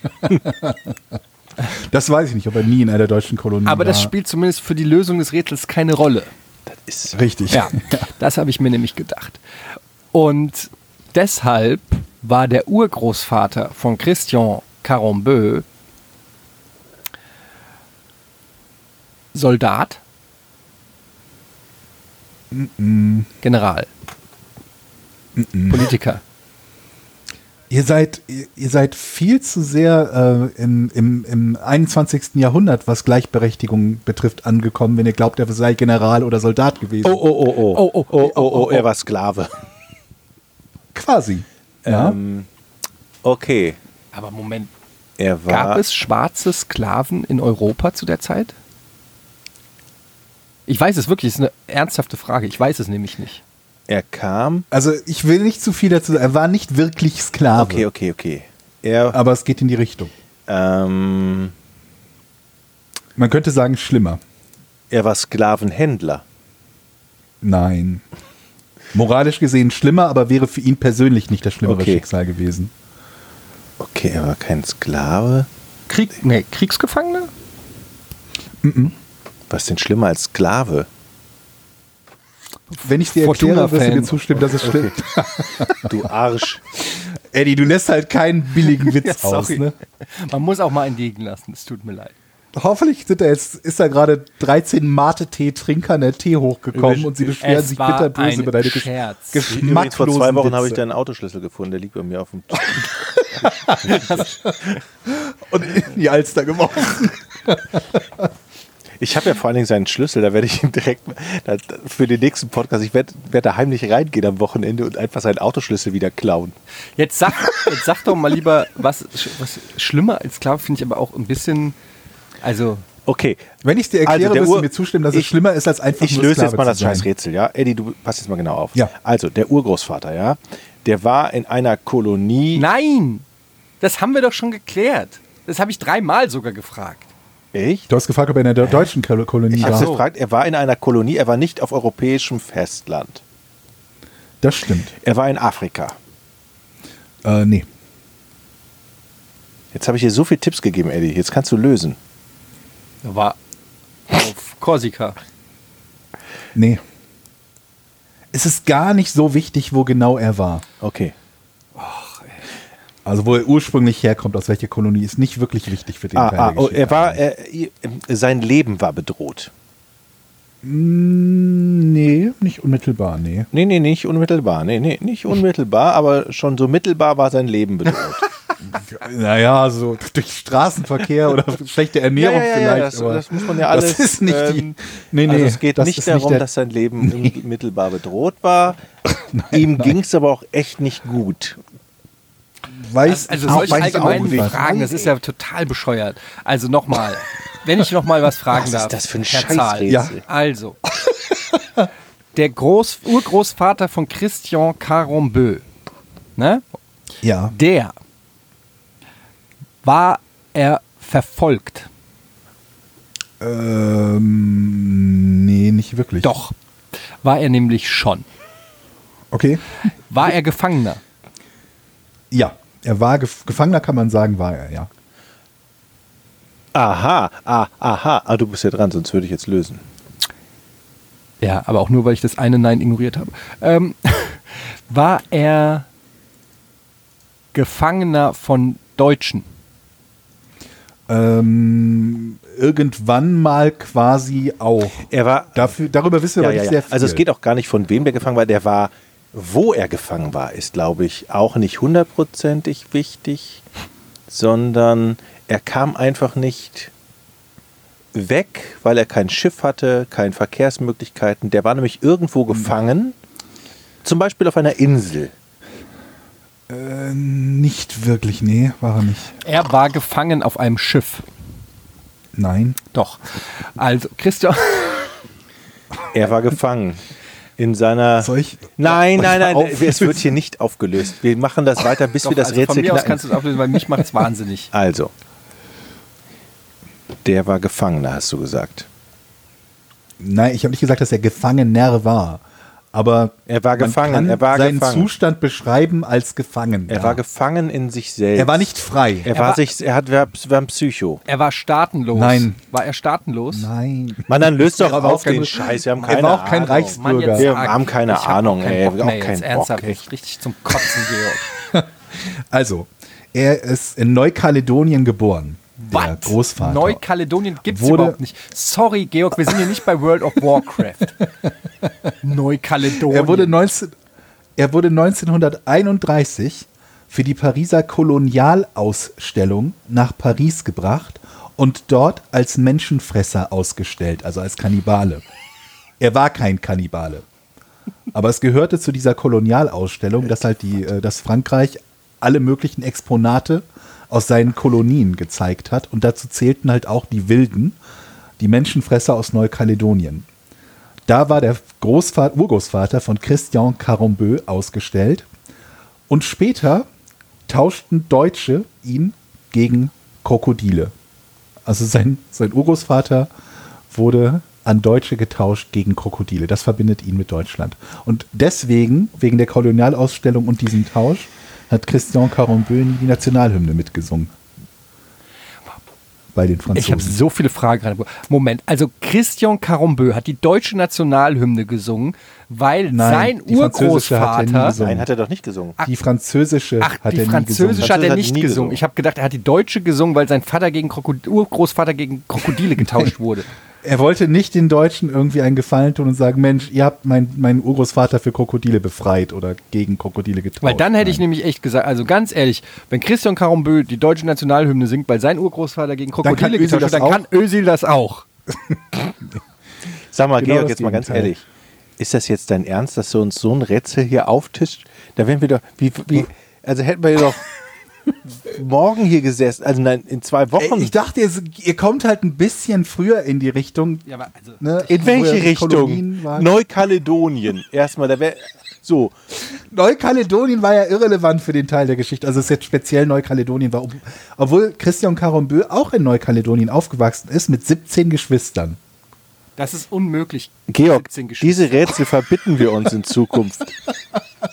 Das weiß ich nicht, ob er nie in einer deutschen Kolonie Aber war. das spielt zumindest für die Lösung des Rätsels keine Rolle. ist Richtig. Ja, das habe ich mir nämlich gedacht. Und deshalb war der Urgroßvater von Christian Carambeu Soldat, General, Politiker. Ihr seid, ihr, ihr seid viel zu sehr äh, im, im, im einundzwanzigsten Jahrhundert, was Gleichberechtigung betrifft, angekommen, wenn ihr glaubt, er sei General oder Soldat gewesen. Oh, oh, oh, oh. Oh, oh, oh, oh, oh, oh, er war Sklave. Quasi. Ja. Ähm, okay. Aber Moment, Er war. gab es schwarze Sklaven in Europa zu der Zeit? Ich weiß es wirklich, es ist eine ernsthafte Frage. Ich weiß es nämlich nicht. Er kam. Also ich will nicht zu viel dazu sagen. Er war nicht wirklich Sklave. Okay, okay, okay. Er. Aber es geht in die Richtung. Ähm, Man könnte sagen, schlimmer. er war Sklavenhändler. Nein. Moralisch gesehen schlimmer, aber wäre für ihn persönlich nicht das schlimmere Okay. Schicksal gewesen. Okay, er war kein Sklave. Krieg, nee, Kriegsgefangene? Was ist denn schlimmer als Sklave? Wenn ich dir erkläre, wirst du Fortuna-Fan. mir zustimmen, dass es stimmt. Du Arsch. Eddie, du lässt halt keinen billigen Witz Ja, aus. sorry. Ne? Man muss auch mal entgegen lassen, es tut mir leid. Hoffentlich sind da jetzt, ist da gerade dreizehn Mate-Tee-Trinkern der Tee hochgekommen und sie beschweren Es sich war bitterböse ein über deine Gesch Scherz. Übrigens, vor geschmacklosen zwei Wochen habe ich Witze. deinen Autoschlüssel gefunden. Der liegt bei mir auf dem. Und in die Alster geworfen. Ich habe ja vor allen Dingen seinen Schlüssel, da werde ich ihn direkt da, für den nächsten Podcast, ich werde werd da heimlich reingehen am Wochenende und einfach seinen Autoschlüssel wieder klauen. Jetzt sag, jetzt sag doch mal lieber, was, was schlimmer als Sklave finde ich aber auch ein bisschen, also Okay, Wenn ich dir erkläre, Also der wirst du Ur- mir zustimmen, dass es ich- schlimmer ist, als einfach ich nur löse Sklave jetzt mal zu das sein. scheiß Rätsel, ja? Eddie, du passt jetzt mal genau auf. Ja. Also, der Urgroßvater, ja, der war in einer Kolonie. nein, das haben wir doch schon geklärt. Das habe ich dreimal sogar gefragt. Echt? Du hast gefragt, ob er in der deutschen Kol- Kolonie Ich habe war. gefragt, er war in einer Kolonie, er war nicht auf europäischem Festland. Das stimmt. Er war in Afrika. Äh, nee. Jetzt habe ich dir so viele Tipps gegeben, Eddie. Jetzt kannst du lösen. Er war auf Korsika. Nee. Es ist gar nicht so wichtig, wo genau er war. Okay. Also wo er ursprünglich herkommt, aus welcher Kolonie, ist nicht wirklich wichtig für den Ah, Teil ah, der oh, Geschichte. er war, er, sein Leben war bedroht. Mm, nee, nicht unmittelbar, nee. Nee, nee, nicht unmittelbar. Nee, nee, nicht unmittelbar, aber schon so mittelbar war sein Leben bedroht. Naja, so durch Straßenverkehr oder schlechte Ernährung vielleicht. das, aber das muss man ja alles. Das ist nicht die. ähm, Nee, nee, also es geht das nicht ist darum, der, dass sein Leben mittelbar bedroht war. Ihm ging es aber auch echt nicht gut. weiß, Also auch- solche weiß ich auch allgemeinen nicht. Fragen, das ist ja total bescheuert. Also nochmal, wenn ich nochmal was fragen Was darf. ist das für ein Herr Scheißrätsel? Zahl. Ja. Also, der Groß Urgroßvater von Christian Caron-Bö, ne? Ja, Der war er verfolgt. ähm, nee, nicht wirklich. Doch, war er nämlich schon. Okay. War er Gefangener? Ja, er war Gef Gefangener, kann man sagen, war er, ja. Aha, ah, aha. Ah, du bist ja dran, sonst würde ich jetzt lösen. Ja, aber auch nur, weil ich das eine Nein ignoriert habe. Ähm, war er Gefangener von Deutschen? Ähm, irgendwann mal quasi auch. Er war. Dafür, darüber wissen wir Ja, aber ja, nicht ja. sehr viel. Also es geht auch gar nicht von wem der gefangen war. Der war, wo er gefangen war, ist, glaube ich, auch nicht hundertprozentig wichtig, sondern er kam einfach nicht weg, weil er kein Schiff hatte, keine Verkehrsmöglichkeiten. Der war nämlich irgendwo gefangen, zum Beispiel auf einer Insel. Äh, nicht wirklich, nee, war er nicht. Er war gefangen auf einem Schiff. Nein. Doch. Also, Christian. Er war gefangen in seiner... Soll ich- Nein, soll ich nein, mal nein, auflösen? es wird hier nicht aufgelöst. Wir machen das weiter, bis Doch, wir das also von Rätsel mir aus knacken. kannst du es auflösen, weil mich macht es wahnsinnig. Also, der war Gefangener, hast du gesagt. Nein, ich habe nicht gesagt, dass er Gefangener war. Aber Er war man gefangen, kann er war seinen gefangen. Zustand beschreiben als gefangen. Er ja. war gefangen in sich selbst. Er war nicht frei. Er, Er war, war- sich, er hat, war, war ein Psycho. Er war staatenlos. Nein. War er staatenlos? Nein. Mann, dann löst doch Er war auf auch kein- den Scheiß. Wir haben er keine war auch kein Ahnung. Reichsbürger. Mann, jetzt Wir sag. haben keine Ich hab Ahnung, auch keinen ey. Bock Wir mehr haben auch jetzt. keinen Bock, Ernsthaft, ey. ich richtig zum Kotzen, Georg. Also, er ist in Neukaledonien geboren. Der Was? Großvater. Neukaledonien gibt es Wurde- überhaupt nicht. Sorry, Georg, wir sind hier nicht bei World of Warcraft. Neukaledonien. Er wurde, neunzehn, er wurde neunzehnhunderteinunddreißig für die Pariser Kolonialausstellung nach Paris gebracht und dort als Menschenfresser ausgestellt, also als Kannibale. Er war kein Kannibale. Aber es gehörte zu dieser Kolonialausstellung, dass halt die, äh, dass Frankreich alle möglichen Exponate aus seinen Kolonien gezeigt hat. Und dazu zählten halt auch die Wilden, die Menschenfresser aus Neukaledonien. Da war der Großvater, Urgroßvater von Christian Caron-Bö ausgestellt. Und später tauschten Deutsche ihn gegen Krokodile. Also sein, sein Urgroßvater wurde an Deutsche getauscht gegen Krokodile. Das verbindet ihn mit Deutschland. Und deswegen, wegen der Kolonialausstellung und diesem Tausch, hat Christian Caron-Bö nie die Nationalhymne mitgesungen. Bei den Franzosen. Ich habe so viele Fragen gerade. Moment, also Christian Caron-Bö hat die deutsche Nationalhymne gesungen, weil Nein, sein die französische hat er nie Urgroßvater... gesungen. Nein, hat er doch nicht gesungen. Die französische Ach, hat die er nie französische gesungen. hat er Französisch hat nicht nie gesungen. gesungen. Ich habe gedacht, er hat die deutsche gesungen, weil sein Vater gegen Krokodil, Urgroßvater gegen Krokodile getauscht wurde. Er wollte nicht den Deutschen irgendwie einen Gefallen tun und sagen, Mensch, ihr habt mein, meinen Urgroßvater für Krokodile befreit oder gegen Krokodile getauscht. Weil dann hätte ich Nein. nämlich echt gesagt, also ganz ehrlich, wenn Christian Caron-Bö die deutsche Nationalhymne singt, weil sein Urgroßvater gegen kann Krokodile Özil getauscht das wird, dann auch? kann Özil das auch. Sag mal, Genau Georg, das jetzt mal ganz Gegenteil. ehrlich. Ist das jetzt dein Ernst, dass du uns so ein Rätsel hier auftischt? Da wären wir doch, wie, wie, also hätten wir doch morgen hier gesessen, also nein, in zwei Wochen. Ey, ich dachte, ihr, ihr kommt halt ein bisschen früher in die Richtung. Ja, aber also, Ne, in wo welche ja die Richtung? Kolonien waren. Neukaledonien. Erstmal, da wäre so. Neukaledonien war ja irrelevant für den Teil der Geschichte. Also es ist jetzt speziell Neukaledonien war. ob- Obwohl Christian Caron-Bö auch in Neukaledonien aufgewachsen ist mit siebzehn Geschwistern. das ist unmöglich. Georg, siebzehn Geschwister. diese Rätsel verbitten wir uns in Zukunft.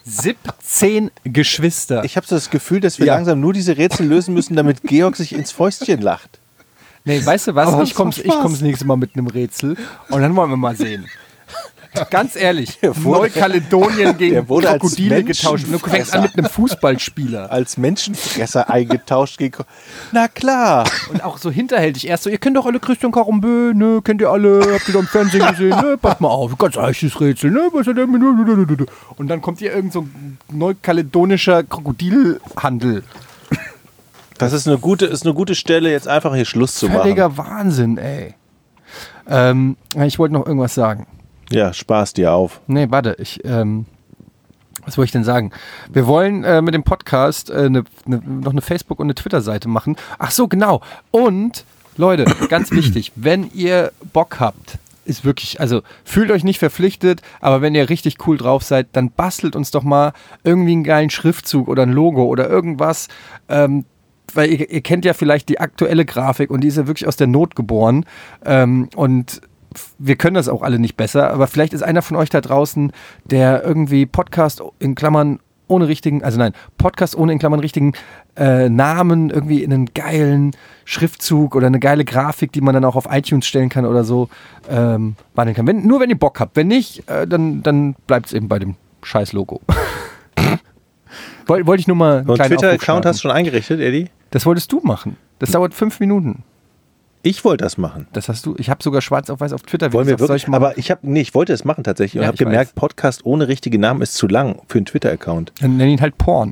siebzehn Geschwister. Ich habe so das Gefühl, dass wir Ja. langsam nur diese Rätsel lösen müssen, damit Georg sich ins Fäustchen lacht. Nee, weißt du was? Aber Ich es komme macht ich Spaß. komm das nächste Mal mit einem Rätsel und dann wollen wir mal sehen. Ganz ehrlich, Der wurde- Neukaledonien gegen der wurde als Krokodile getauscht. Und du fängst an mit einem Fußballspieler. Als Menschenfresser eingetauscht gegen... Na klar. Und auch so hinterhältig. Erst so, ihr kennt doch alle Christian Carambeu, ne? Kennt ihr alle? Habt ihr doch im Fernsehen gesehen? Ne? Passt mal auf, ganz echtes Rätsel, ne? Was hat der mit- Und dann kommt hier irgend so ein neukaledonischer Krokodilhandel. Das ist eine gute, ist eine gute Stelle, jetzt einfach hier Schluss zu machen. Völliger Wahnsinn, ey. Ähm, ich wollte noch irgendwas sagen. Ja, Spaß dir auf. Nee, warte, ich, ähm, was wollte ich denn sagen? Wir wollen äh, mit dem Podcast äh, ne, ne, noch eine Facebook- und eine Twitter-Seite machen. Ach so, genau. Und, Leute, ganz wichtig, wenn ihr Bock habt, ist wirklich, also fühlt euch nicht verpflichtet, aber wenn ihr richtig cool drauf seid, dann bastelt uns doch mal irgendwie einen geilen Schriftzug oder ein Logo oder irgendwas, ähm, weil ihr, ihr kennt ja vielleicht die aktuelle Grafik und die ist ja wirklich aus der Not geboren ähm, und wir können das auch alle nicht besser, aber vielleicht ist einer von euch da draußen, der irgendwie Podcast in Klammern ohne richtigen, also nein, Podcast ohne in Klammern richtigen äh, Namen, irgendwie in einen geilen Schriftzug oder eine geile Grafik, die man dann auch auf iTunes stellen kann oder so, ähm, wandeln kann. Wenn, nur wenn ihr Bock habt. Wenn nicht, äh, dann, dann bleibt es eben bei dem scheiß Logo. Woll, wollte ich nur mal einen Und kleinen Aufruf Twitter-Account starten. hast du schon eingerichtet, Eddie? Das wolltest du machen. Das dauert fünf Minuten. Ich wollte das machen. Das hast du. Ich habe sogar schwarz auf weiß auf Twitter. Wie Wollen wir gesagt, soll wirklich? ich mal- Aber ich habe, nee, ich wollte es machen tatsächlich und Ja, habe ich gemerkt, weiß. Podcast ohne richtige Namen ist zu lang für einen Twitter-Account. Dann nenn ihn halt Porn.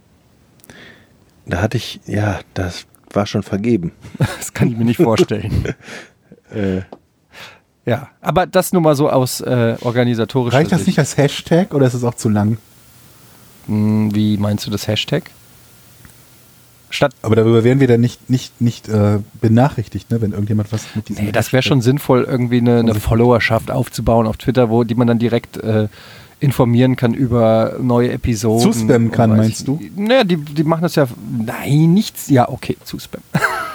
Da hatte ich, ja, das war schon vergeben. Das kann ich mir nicht vorstellen. Äh, Ja, aber das nur mal so aus äh, organisatorischer Reicht das Sicht. nicht als Hashtag oder ist es auch zu lang? Hm, wie meinst du das Hashtag? Statt. Aber darüber werden wir dann nicht, nicht, nicht äh, benachrichtigt, ne, wenn irgendjemand was mit diesem Nee, das wäre Hashtag- schon sinnvoll, irgendwie eine, eine Followerschaft aufzubauen auf Twitter, wo die man dann direkt äh, informieren kann über neue Episoden. Zuspammen kann, Und weiß meinst ich- du? Naja, die, die machen das ja. Nein, nichts. Ja, okay, zuspammen.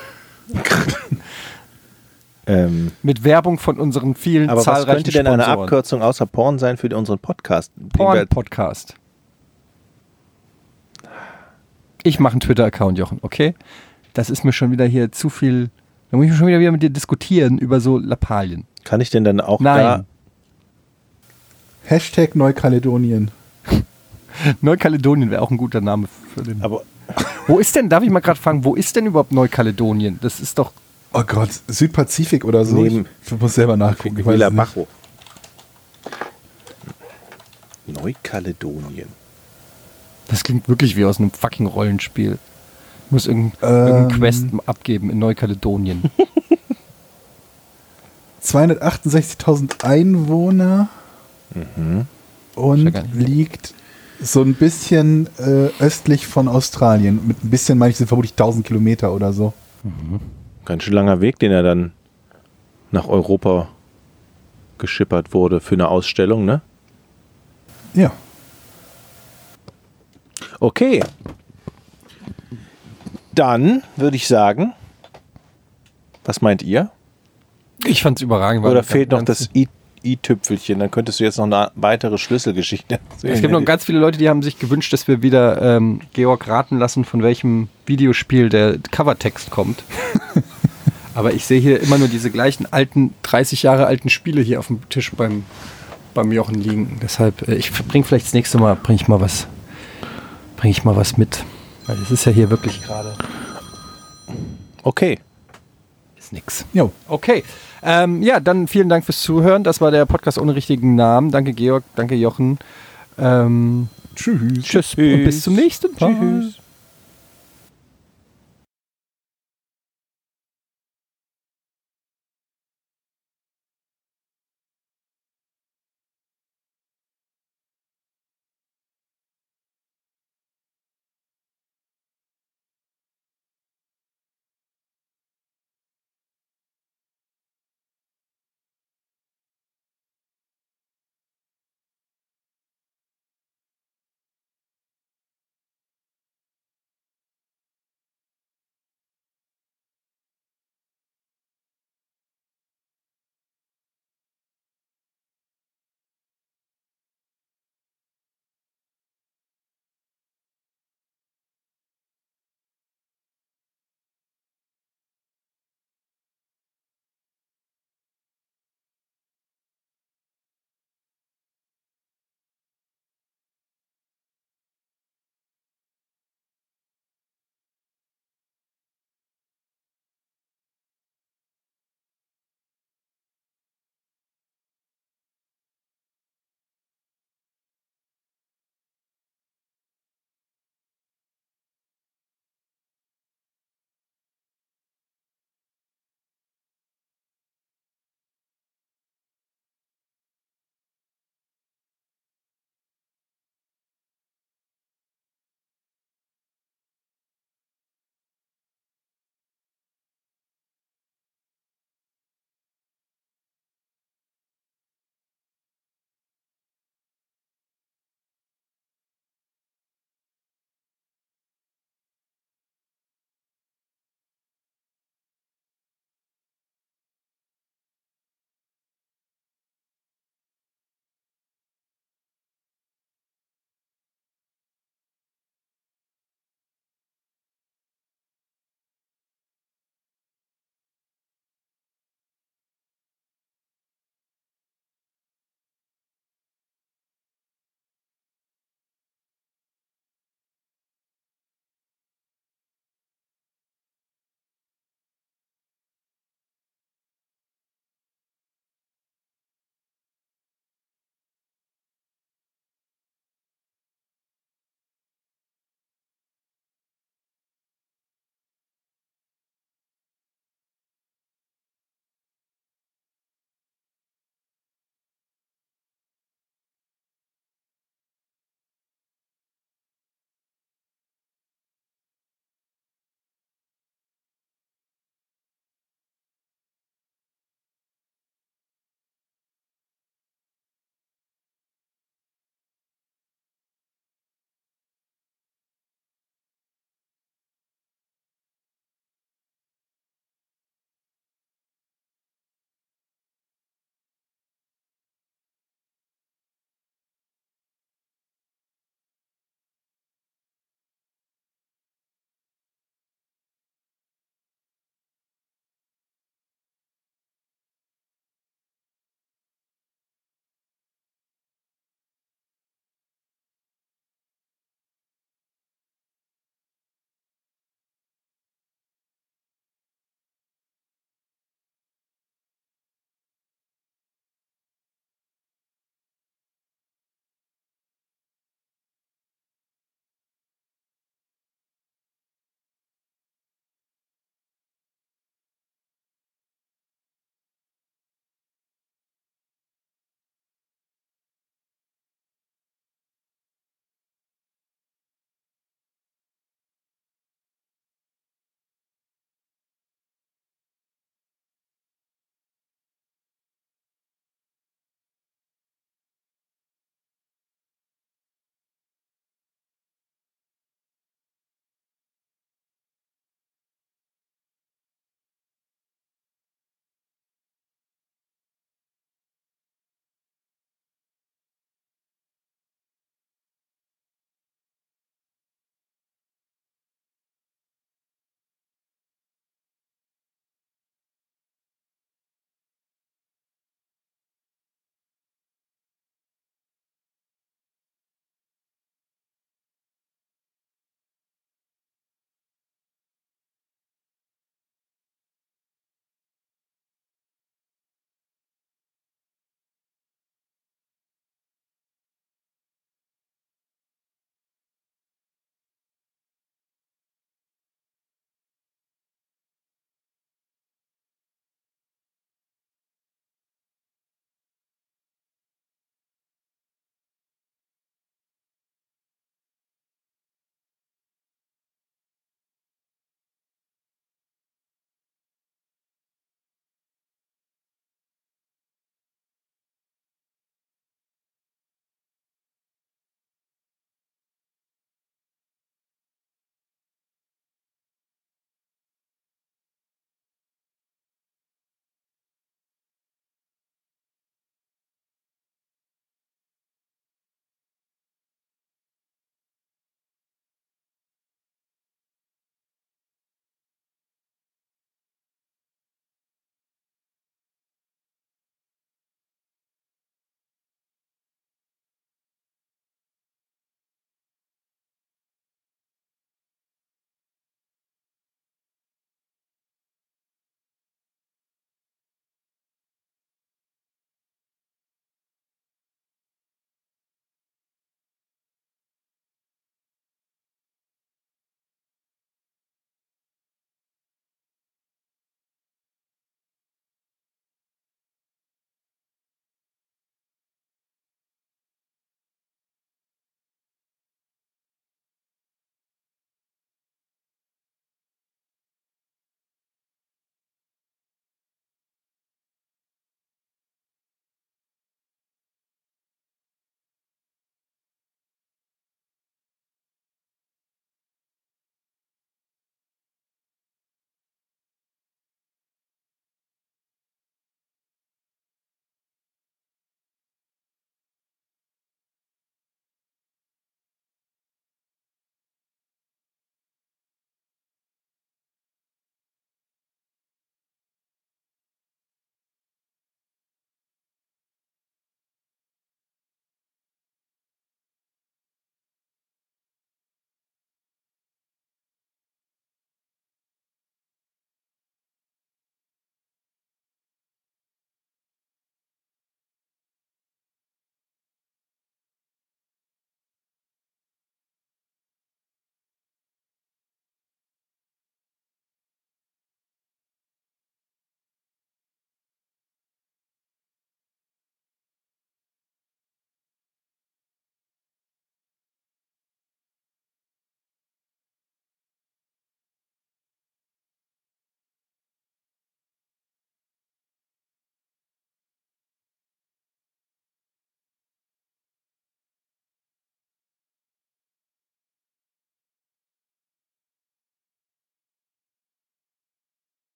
ähm, Mit Werbung von unseren vielen aber was zahlreichen könnte denn eine Sponsoren. Abkürzung außer Porn sein für unseren Podcast? Den wir- Porn-Podcast. Ich mache einen Twitter-Account, Jochen, okay? Das ist mir schon wieder hier zu viel. Da muss ich schon wieder, wieder mit dir diskutieren über so Lappalien. Kann ich denn dann auch Nein. Hashtag Neukaledonien. Neukaledonien wäre auch ein guter Name für den. da, aber Wo ist denn, darf ich mal gerade fragen, wo ist denn überhaupt Neukaledonien? Das ist doch. Oh Gott, Südpazifik oder so. Neben- ich, ich muss selber nachgucken. Ich weiß Villa es nicht. Bajo. Neukaledonien. Das klingt wirklich wie aus einem fucking Rollenspiel. Ich muss irgendein, Ähm. irgendein Quest abgeben in Neukaledonien. zweihundertachtundsechzigtausend Einwohner und Ist ja gar nicht- liegt so ein bisschen äh, östlich von Australien. Mit ein bisschen meine ich, sind vermutlich tausend Kilometer oder so. Ganz schön langer Weg, den er dann nach Europa geschippert wurde für eine Ausstellung, ne? Ja. Okay. Dann würde ich sagen, was meint ihr? Ich fand's überragend. weil Oder ganz- fehlt noch ganz- das I- i-Tüpfelchen? Dann könntest du jetzt noch eine weitere Schlüsselgeschichte erzählen. Es gibt noch ganz viele Leute, die haben sich gewünscht, dass wir wieder ähm, Georg raten lassen, von welchem Videospiel der Covertext kommt. Aber ich sehe hier immer nur diese gleichen alten, dreißig Jahre alten Spiele hier auf dem Tisch beim, beim Jochen liegen. Deshalb, äh, ich bringe vielleicht das nächste Mal, bringe ich mal was, bringe ich mal was mit. Weil es ist ja hier wirklich gerade, Okay. ist nix. Jo. Okay, ähm, ja, dann vielen Dank fürs Zuhören. Das war der Podcast ohne richtigen Namen. Danke Georg, danke Jochen. Ähm, Tschüss. tschüss und bis zum nächsten Mal. Tschüss.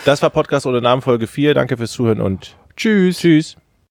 Das war Podcast ohne Namen Folge vier. Danke fürs Zuhören und Tschüss. Tschüss.